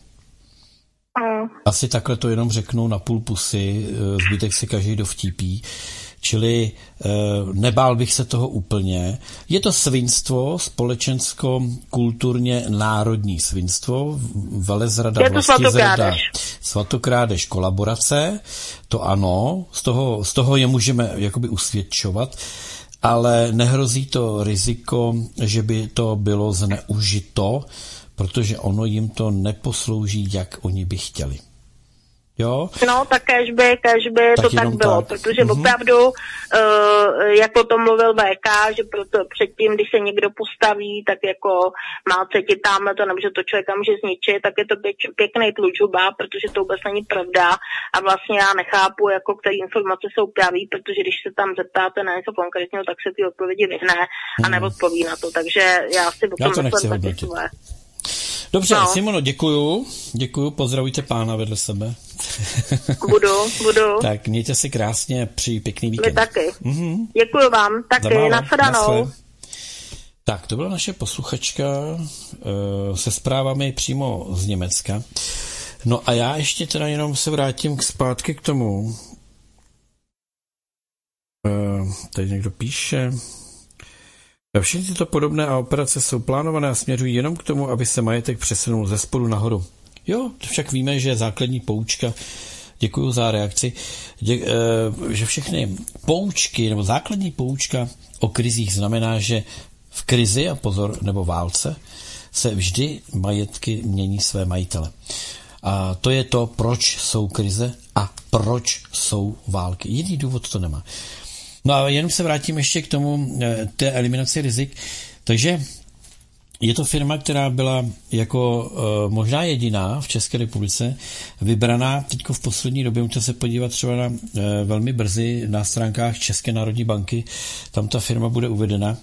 Asi takhle to jenom řeknou na půl pusy, zbytek si každý dovtípí, čili nebál bych se toho úplně. Je to svinstvo, společensko-kulturně národní svinstvo, velezrada, vlastizrada, svatokrádež, kolaborace, to ano, z toho je můžeme jakoby usvědčovat, ale nehrozí to riziko, že by to bylo zneužito, protože ono jim to neposlouží, jak oni by chtěli. Jo? No, tak kež by to tak bylo, protože opravdu, jako to mluvil VK, že proto předtím, když se někdo postaví, tak jako má cítit tamhle to, nebo že to člověka může zničit, tak je to pěkný tlučuba, protože to vůbec není pravda a vlastně já nechápu, jako které informace jsou praví, protože když se tam zeptáte na něco konkrétního, tak se ty odpovědi vyhne a neodpoví na to, takže já si o tom myslím taky své. Dobře, no. Simono, děkuju, pozdravujte pána vedle sebe. Budu. Tak, mějte se krásně, přeji pěkný víkend. Vy taky. Děkuju vám, taky, nashledanou. Tak, to byla naše posluchačka se zprávami přímo z Německa. No a já ještě teda jenom se vrátím zpátky k tomu. Tady někdo píše... Všechny tyto podobné a operace jsou plánované a směřují jenom k tomu, aby se majetek přesunul ze spodu nahoru. Jo, však víme, že základní poučka, děkuji za reakci, že všechny poučky nebo základní poučka o krizích znamená, že v krizi a pozor nebo válce se vždy majetky mění své majitele. A to je to, proč jsou krize a proč jsou války. Jiný důvod to nemá. No a jenom se vrátím ještě k tomu, té eliminaci rizik. Takže je to firma, která byla jako možná jediná v České republice vybraná teďko v poslední době, můžete se podívat třeba na velmi brzy na stránkách České národní banky, tam ta firma bude uvedena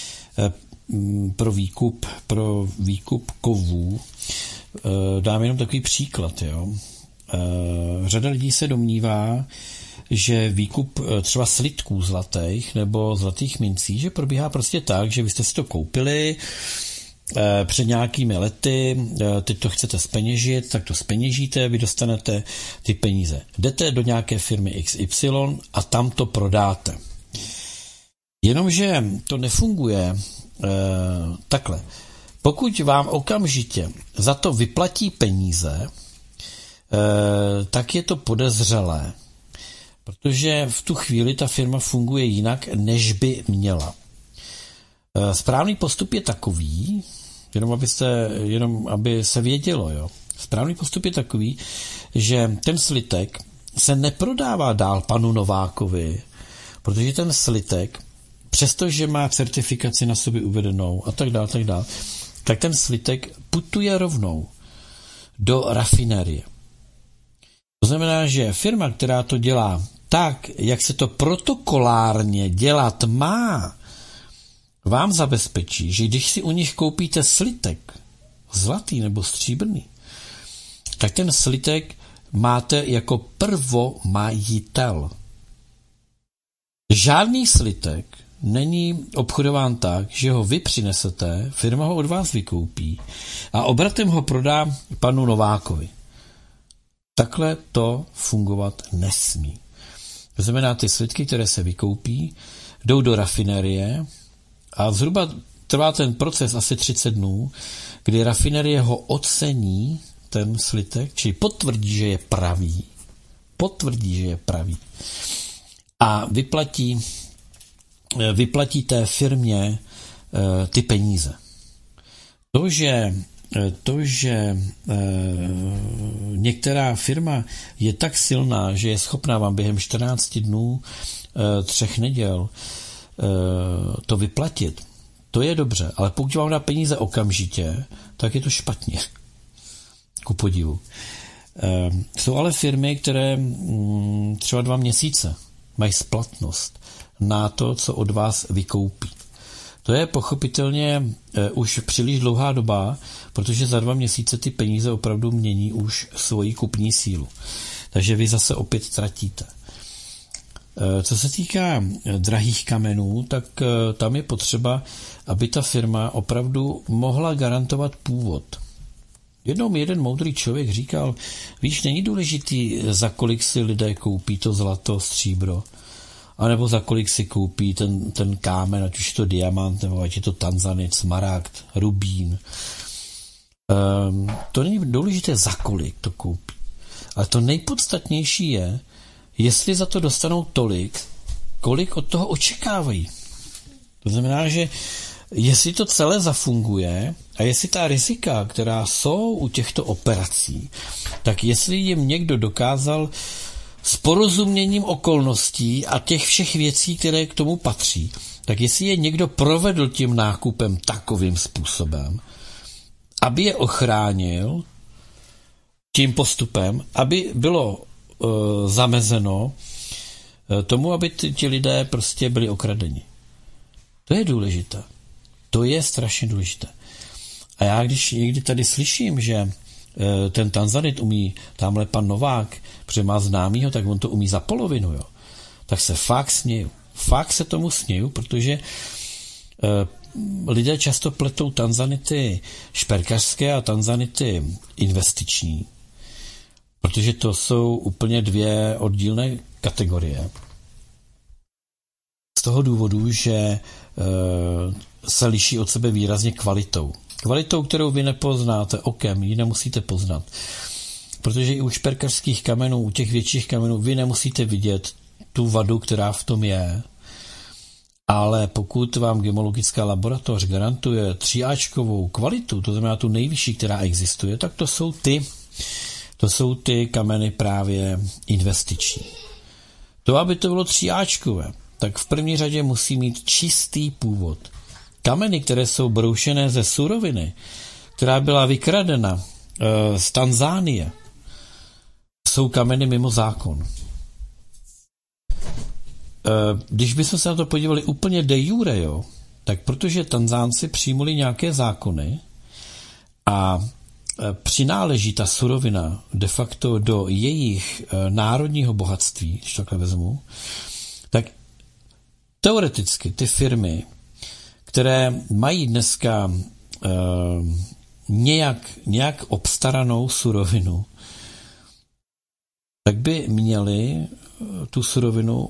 pro výkup kovů. Dám jenom takový příklad. Jo. Řada lidí se domnívá, že výkup třeba slitků zlatých nebo zlatých mincí, že probíhá prostě tak, že vy jste si to koupili před nějakými lety, teď to chcete zpeněžit, tak to zpeněžíte, vy dostanete ty peníze. Jdete do nějaké firmy XY a tam to prodáte. Jenomže to nefunguje takhle. Pokud vám okamžitě za to vyplatí peníze, tak je to podezřelé. protože v tu chvíli ta firma funguje jinak, než by měla. Správný postup je takový, jenom aby se vědělo, jo. Správný postup je takový, že ten slitek se neprodává dál panu Novákovi, protože ten slitek, přestože má certifikaci na sobě uvedenou a tak dále, tak ten slitek putuje rovnou do rafinérie. To znamená, že firma, která to dělá tak, jak se to protokolárně dělat má, vám zabezpečí, že když si u nich koupíte slitek, zlatý nebo stříbrný, tak ten slitek máte jako prvomajitel. Žádný slitek není obchodován tak, že ho vy přinesete, firma ho od vás vykoupí a obratem ho prodá panu Novákovi. Takhle to fungovat nesmí. To znamená, ty slitky, které se vykoupí, jdou do rafinérie a zhruba trvá ten proces asi 30 dnů, kdy rafinérie ho ocení, ten slitek, čili potvrdí, že je pravý. A vyplatí té firmě ty peníze. To, že některá firma je tak silná, že je schopná vám během 14 dnů, 3 neděl to vyplatit, to je dobře, ale pokud vám dá peníze okamžitě, tak je to špatně. Ku podivu. Jsou ale firmy, které třeba 2 měsíce mají splatnost na to, co od vás vykoupí. To je pochopitelně už příliš dlouhá doba, protože za 2 měsíce ty peníze opravdu mění už svoji kupní sílu. Takže vy zase opět tratíte. Co se týká drahých kamenů, tak tam je potřeba, aby ta firma opravdu mohla garantovat původ. Jednou jeden moudrý člověk říkal, víš, není důležitý, za kolik si lidé koupí to zlato, stříbro, anebo za kolik si koupí ten kámen, ať už je to diamant, nebo ať je to tanzanit, smaragd, rubín. To není důležité, za kolik to koupí. Ale to nejpodstatnější je, jestli za to dostanou tolik, kolik od toho očekávají. To znamená, že jestli to celé zafunguje a jestli ta rizika, která jsou u těchto operací, tak jestli jim někdo dokázal s porozuměním okolností a těch všech věcí, které k tomu patří, tak jestli je někdo provedl tím nákupem takovým způsobem, aby je ochránil tím postupem, aby bylo zamezeno tomu, aby ti lidé prostě byli okradeni. To je důležité. To je strašně důležité. A já když někdy tady slyším, že ten tanzanit umí tamhle pan Novák, protože má známýho, tak on to umí za polovinu, jo. Tak se fakt směju. Fakt se tomu směju, protože lidé často pletou tanzanity šperkařské a tanzanity investiční, protože to jsou úplně 2 oddílné kategorie. Z toho důvodu, že se liší od sebe výrazně kvalitou. Kvalitou, kterou vy nepoznáte okem, ji nemusíte poznat. Protože i u šperkařských kamenů, u těch větších kamenů, vy nemusíte vidět tu vadu, která v tom je. Ale pokud vám gemologická laboratoř garantuje 3áčkovou kvalitu, to znamená tu nejvyšší, která existuje, tak to jsou ty kameny právě investiční. To, aby to bylo 3áčkové, tak v první řadě musí mít čistý původ. Kameny, které jsou broušené ze suroviny, která byla vykradena z Tanzánie, jsou kameny mimo zákon. Když bychom se na to podívali úplně de jure, jo, tak protože Tanzánci přijmuli nějaké zákony a přináleží ta surovina de facto do jejich národního bohatství, když takhle vezmu, tak teoreticky ty firmy, které mají dneska nějak obstaranou surovinu, tak by měli tu surovinu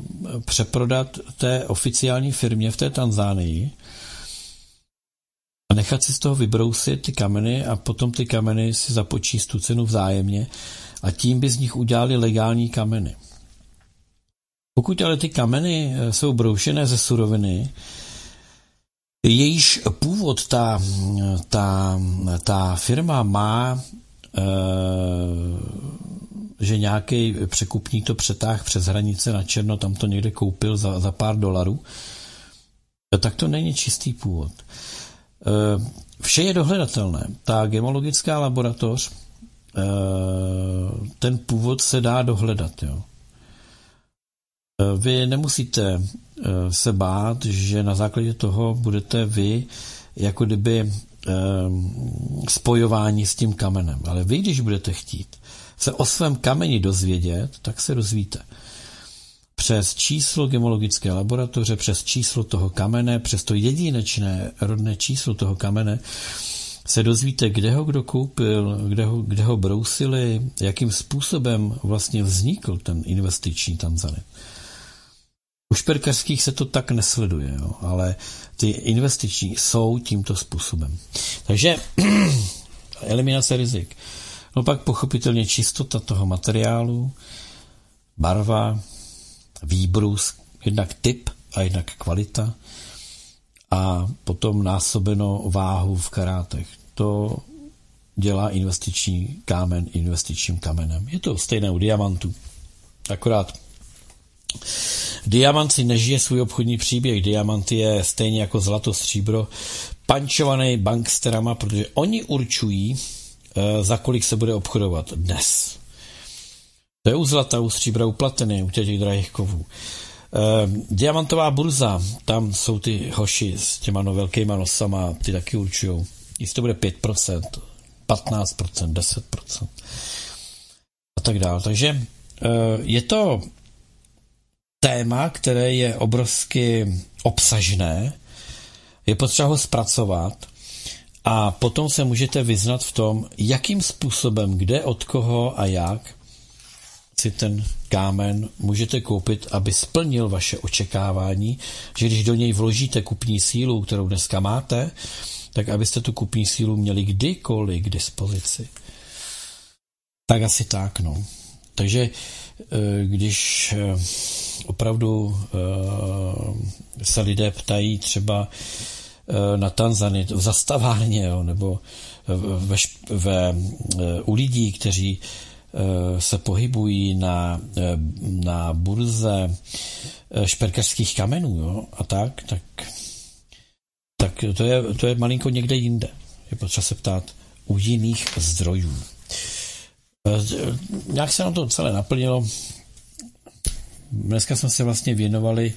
přeprodat té oficiální firmě v té Tanzánii a nechat si z toho vybrousit ty kameny a potom ty kameny si započíst tu cenu vzájemně a tím by z nich udělali legální kameny. Pokud ale ty kameny jsou broušené ze suroviny, jejíž původ ta firma má, že nějaký překupník to přetáhl přes hranice na černo, tam to někde koupil za pár $, tak to není čistý původ. Vše je dohledatelné. Ta gemologická laboratoř, ten původ se dá dohledat. Jo. Vy nemusíte se bát, že na základě toho budete vy jako kdyby spojování s tím kamenem. Ale vy, když budete chtít se o svém kameni dozvědět, tak se dozvíte. Přes číslo gemologické laboratoře, přes číslo toho kamene, přes to jedinečné rodné číslo toho kamene se dozvíte, kde ho kdo koupil, kde ho brousili, jakým způsobem vlastně vznikl ten investiční tanzanit. U šperkařských se to tak nesleduje, jo, ale ty investiční jsou tímto způsobem. Takže eliminace rizik. No pak pochopitelně čistota toho materiálu, barva, výbrus, jednak typ a jednak kvalita a potom násobeno váhu v karátech. To dělá investiční kámen investičním kamenem. Je to stejné u diamantů. Akorát diamant si nežije svůj obchodní příběh. Diamant je stejně jako zlato, stříbro pančovaný banksterama, protože oni určují, za kolik se bude obchodovat dnes. To je u zlata, u stříbra, u platiny, u těch drahých kovů. Diamantová burza, tam jsou ty hoši s těma velkýma nosama, ty taky určujou. Jestli to bude 5%, 15%, 10% a tak dále. Takže je to téma, které je obrovsky obsažné, je potřeba ho zpracovat a potom se můžete vyznat v tom, jakým způsobem, kde, od koho a jak si ten kámen můžete koupit, aby splnil vaše očekávání, že když do něj vložíte kupní sílu, kterou dneska máte, tak abyste tu kupní sílu měli kdykoliv k dispozici. Tak asi tak, no. Takže když opravdu se lidé ptají třeba na tanzanit v zastavárně, jo, nebo u lidí, kteří se pohybují na burze šperkařských kamenů, jo, a tak to je malinko někde jinde. Je potřeba se ptát u jiných zdrojů. Nějak se nám to celé naplnilo. Dneska jsme se vlastně věnovali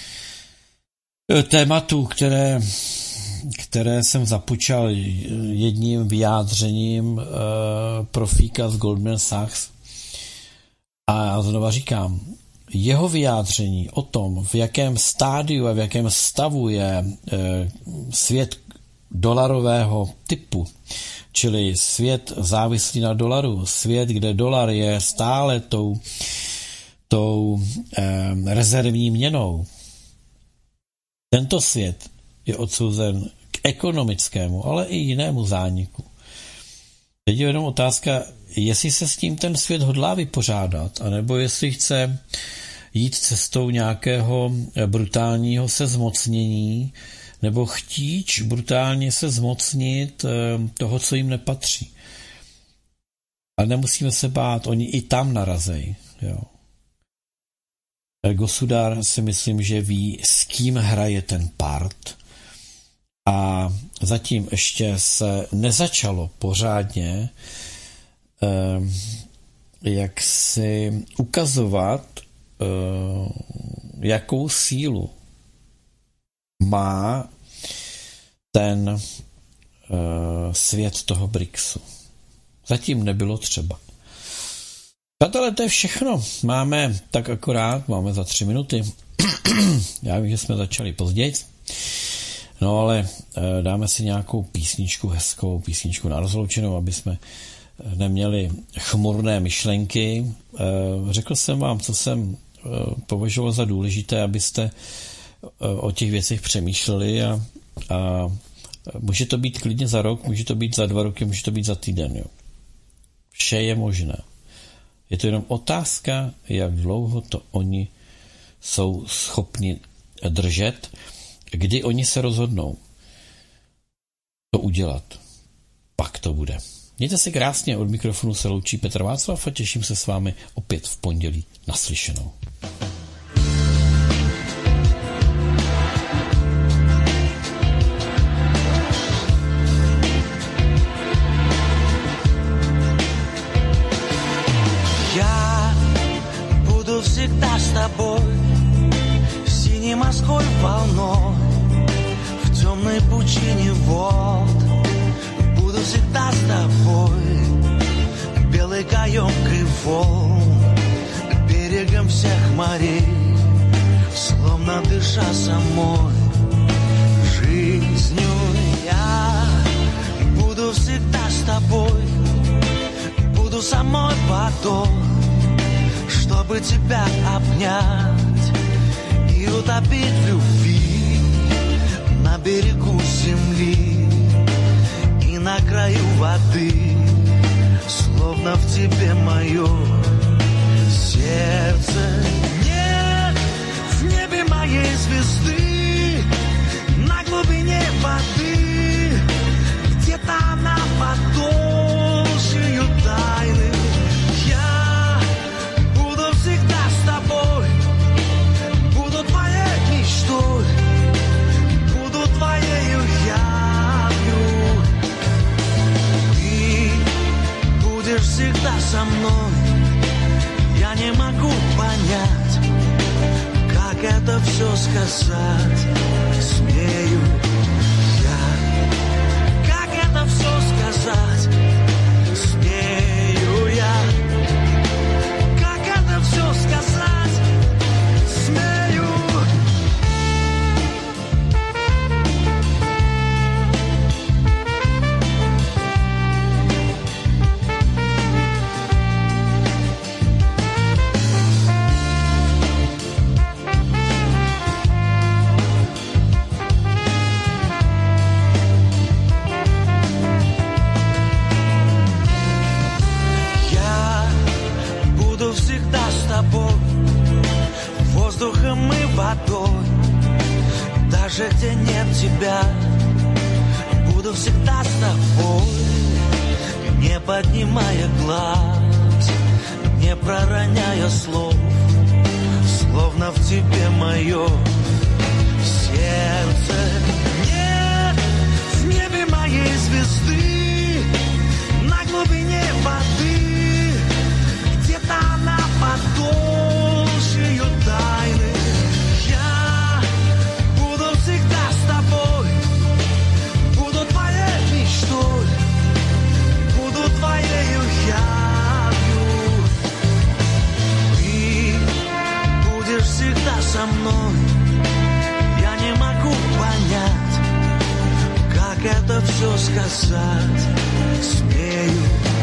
tématu, které jsem započal jedním vyjádřením profíka z Goldman Sachs. A já znova říkám, jeho vyjádření o tom, v jakém stádiu a v jakém stavu je svět dolarového typu, čili svět závislý na dolaru, svět, kde dolar je stále tou rezervní měnou. Tento svět je odsouzen k ekonomickému, ale i jinému zániku. Teď je jenom otázka, jestli se s tím ten svět hodlá vypořádat, anebo jestli chce jít cestou nějakého brutálního sezmocnění, nebo chtíč brutálně se zmocnit toho, co jim nepatří. Ale nemusíme se bát, oni i tam narazejí. Jo. Gosudar si myslím, že ví, s kým hraje ten part a zatím ještě se nezačalo pořádně jak si ukazovat, jakou sílu má ten svět toho BRICSu. Zatím nebylo třeba. Přátelé, to je všechno. Máme tak akorát, máme za 3 minuty. Já vím, že jsme začali později. No ale dáme si nějakou písničku, hezkou písničku na rozloučenou, aby jsme neměli chmurné myšlenky. Řekl jsem vám, co jsem považoval za důležité, abyste o těch věcech přemýšleli Může to být klidně za rok, může to být za 2 roky, může to být za týden. Jo. Vše je možné. Je to jenom otázka, jak dlouho to oni jsou schopni držet, kdy oni se rozhodnou to udělat. Pak to bude. Mějte se krásně, od mikrofonu se loučí Petr Václav a těším se s vámi opět v pondělí naslyšenou. Я буду всегда с тобой, синей морской волной, в темной пучине вод. Буду всегда с тобой, белой каемкой волн, берегом всех морей, словно дыша самой жизнью. Я буду всегда с тобой, буду самой водой, чтобы тебя обнять и утопить в любви на берегу земли и на краю воды, словно в тебе мое сердце. Нет в небе моей звезды, на глубине воды, где-то она под толщею тайны. Я буду всегда с тобой, буду твоей мечтой, буду твоею явью. Ты будешь всегда со мной. Я не могу понять, как это все сказать смею я. Как это все сказать смею я. Как это все сказать смею. Всегда с тобой, воздухом и водой, даже где нет тебя. Буду всегда с тобой, не поднимая глаз, не пророняя слов, словно в тебе мое сердце. Нет в небе моей звезды, на глубине воды, она под толщею тайны. Я буду всегда с тобой, буду твоей мечтой, буду твоею явью. Ты будешь всегда со мной. Я не могу понять, как это все сказать смею.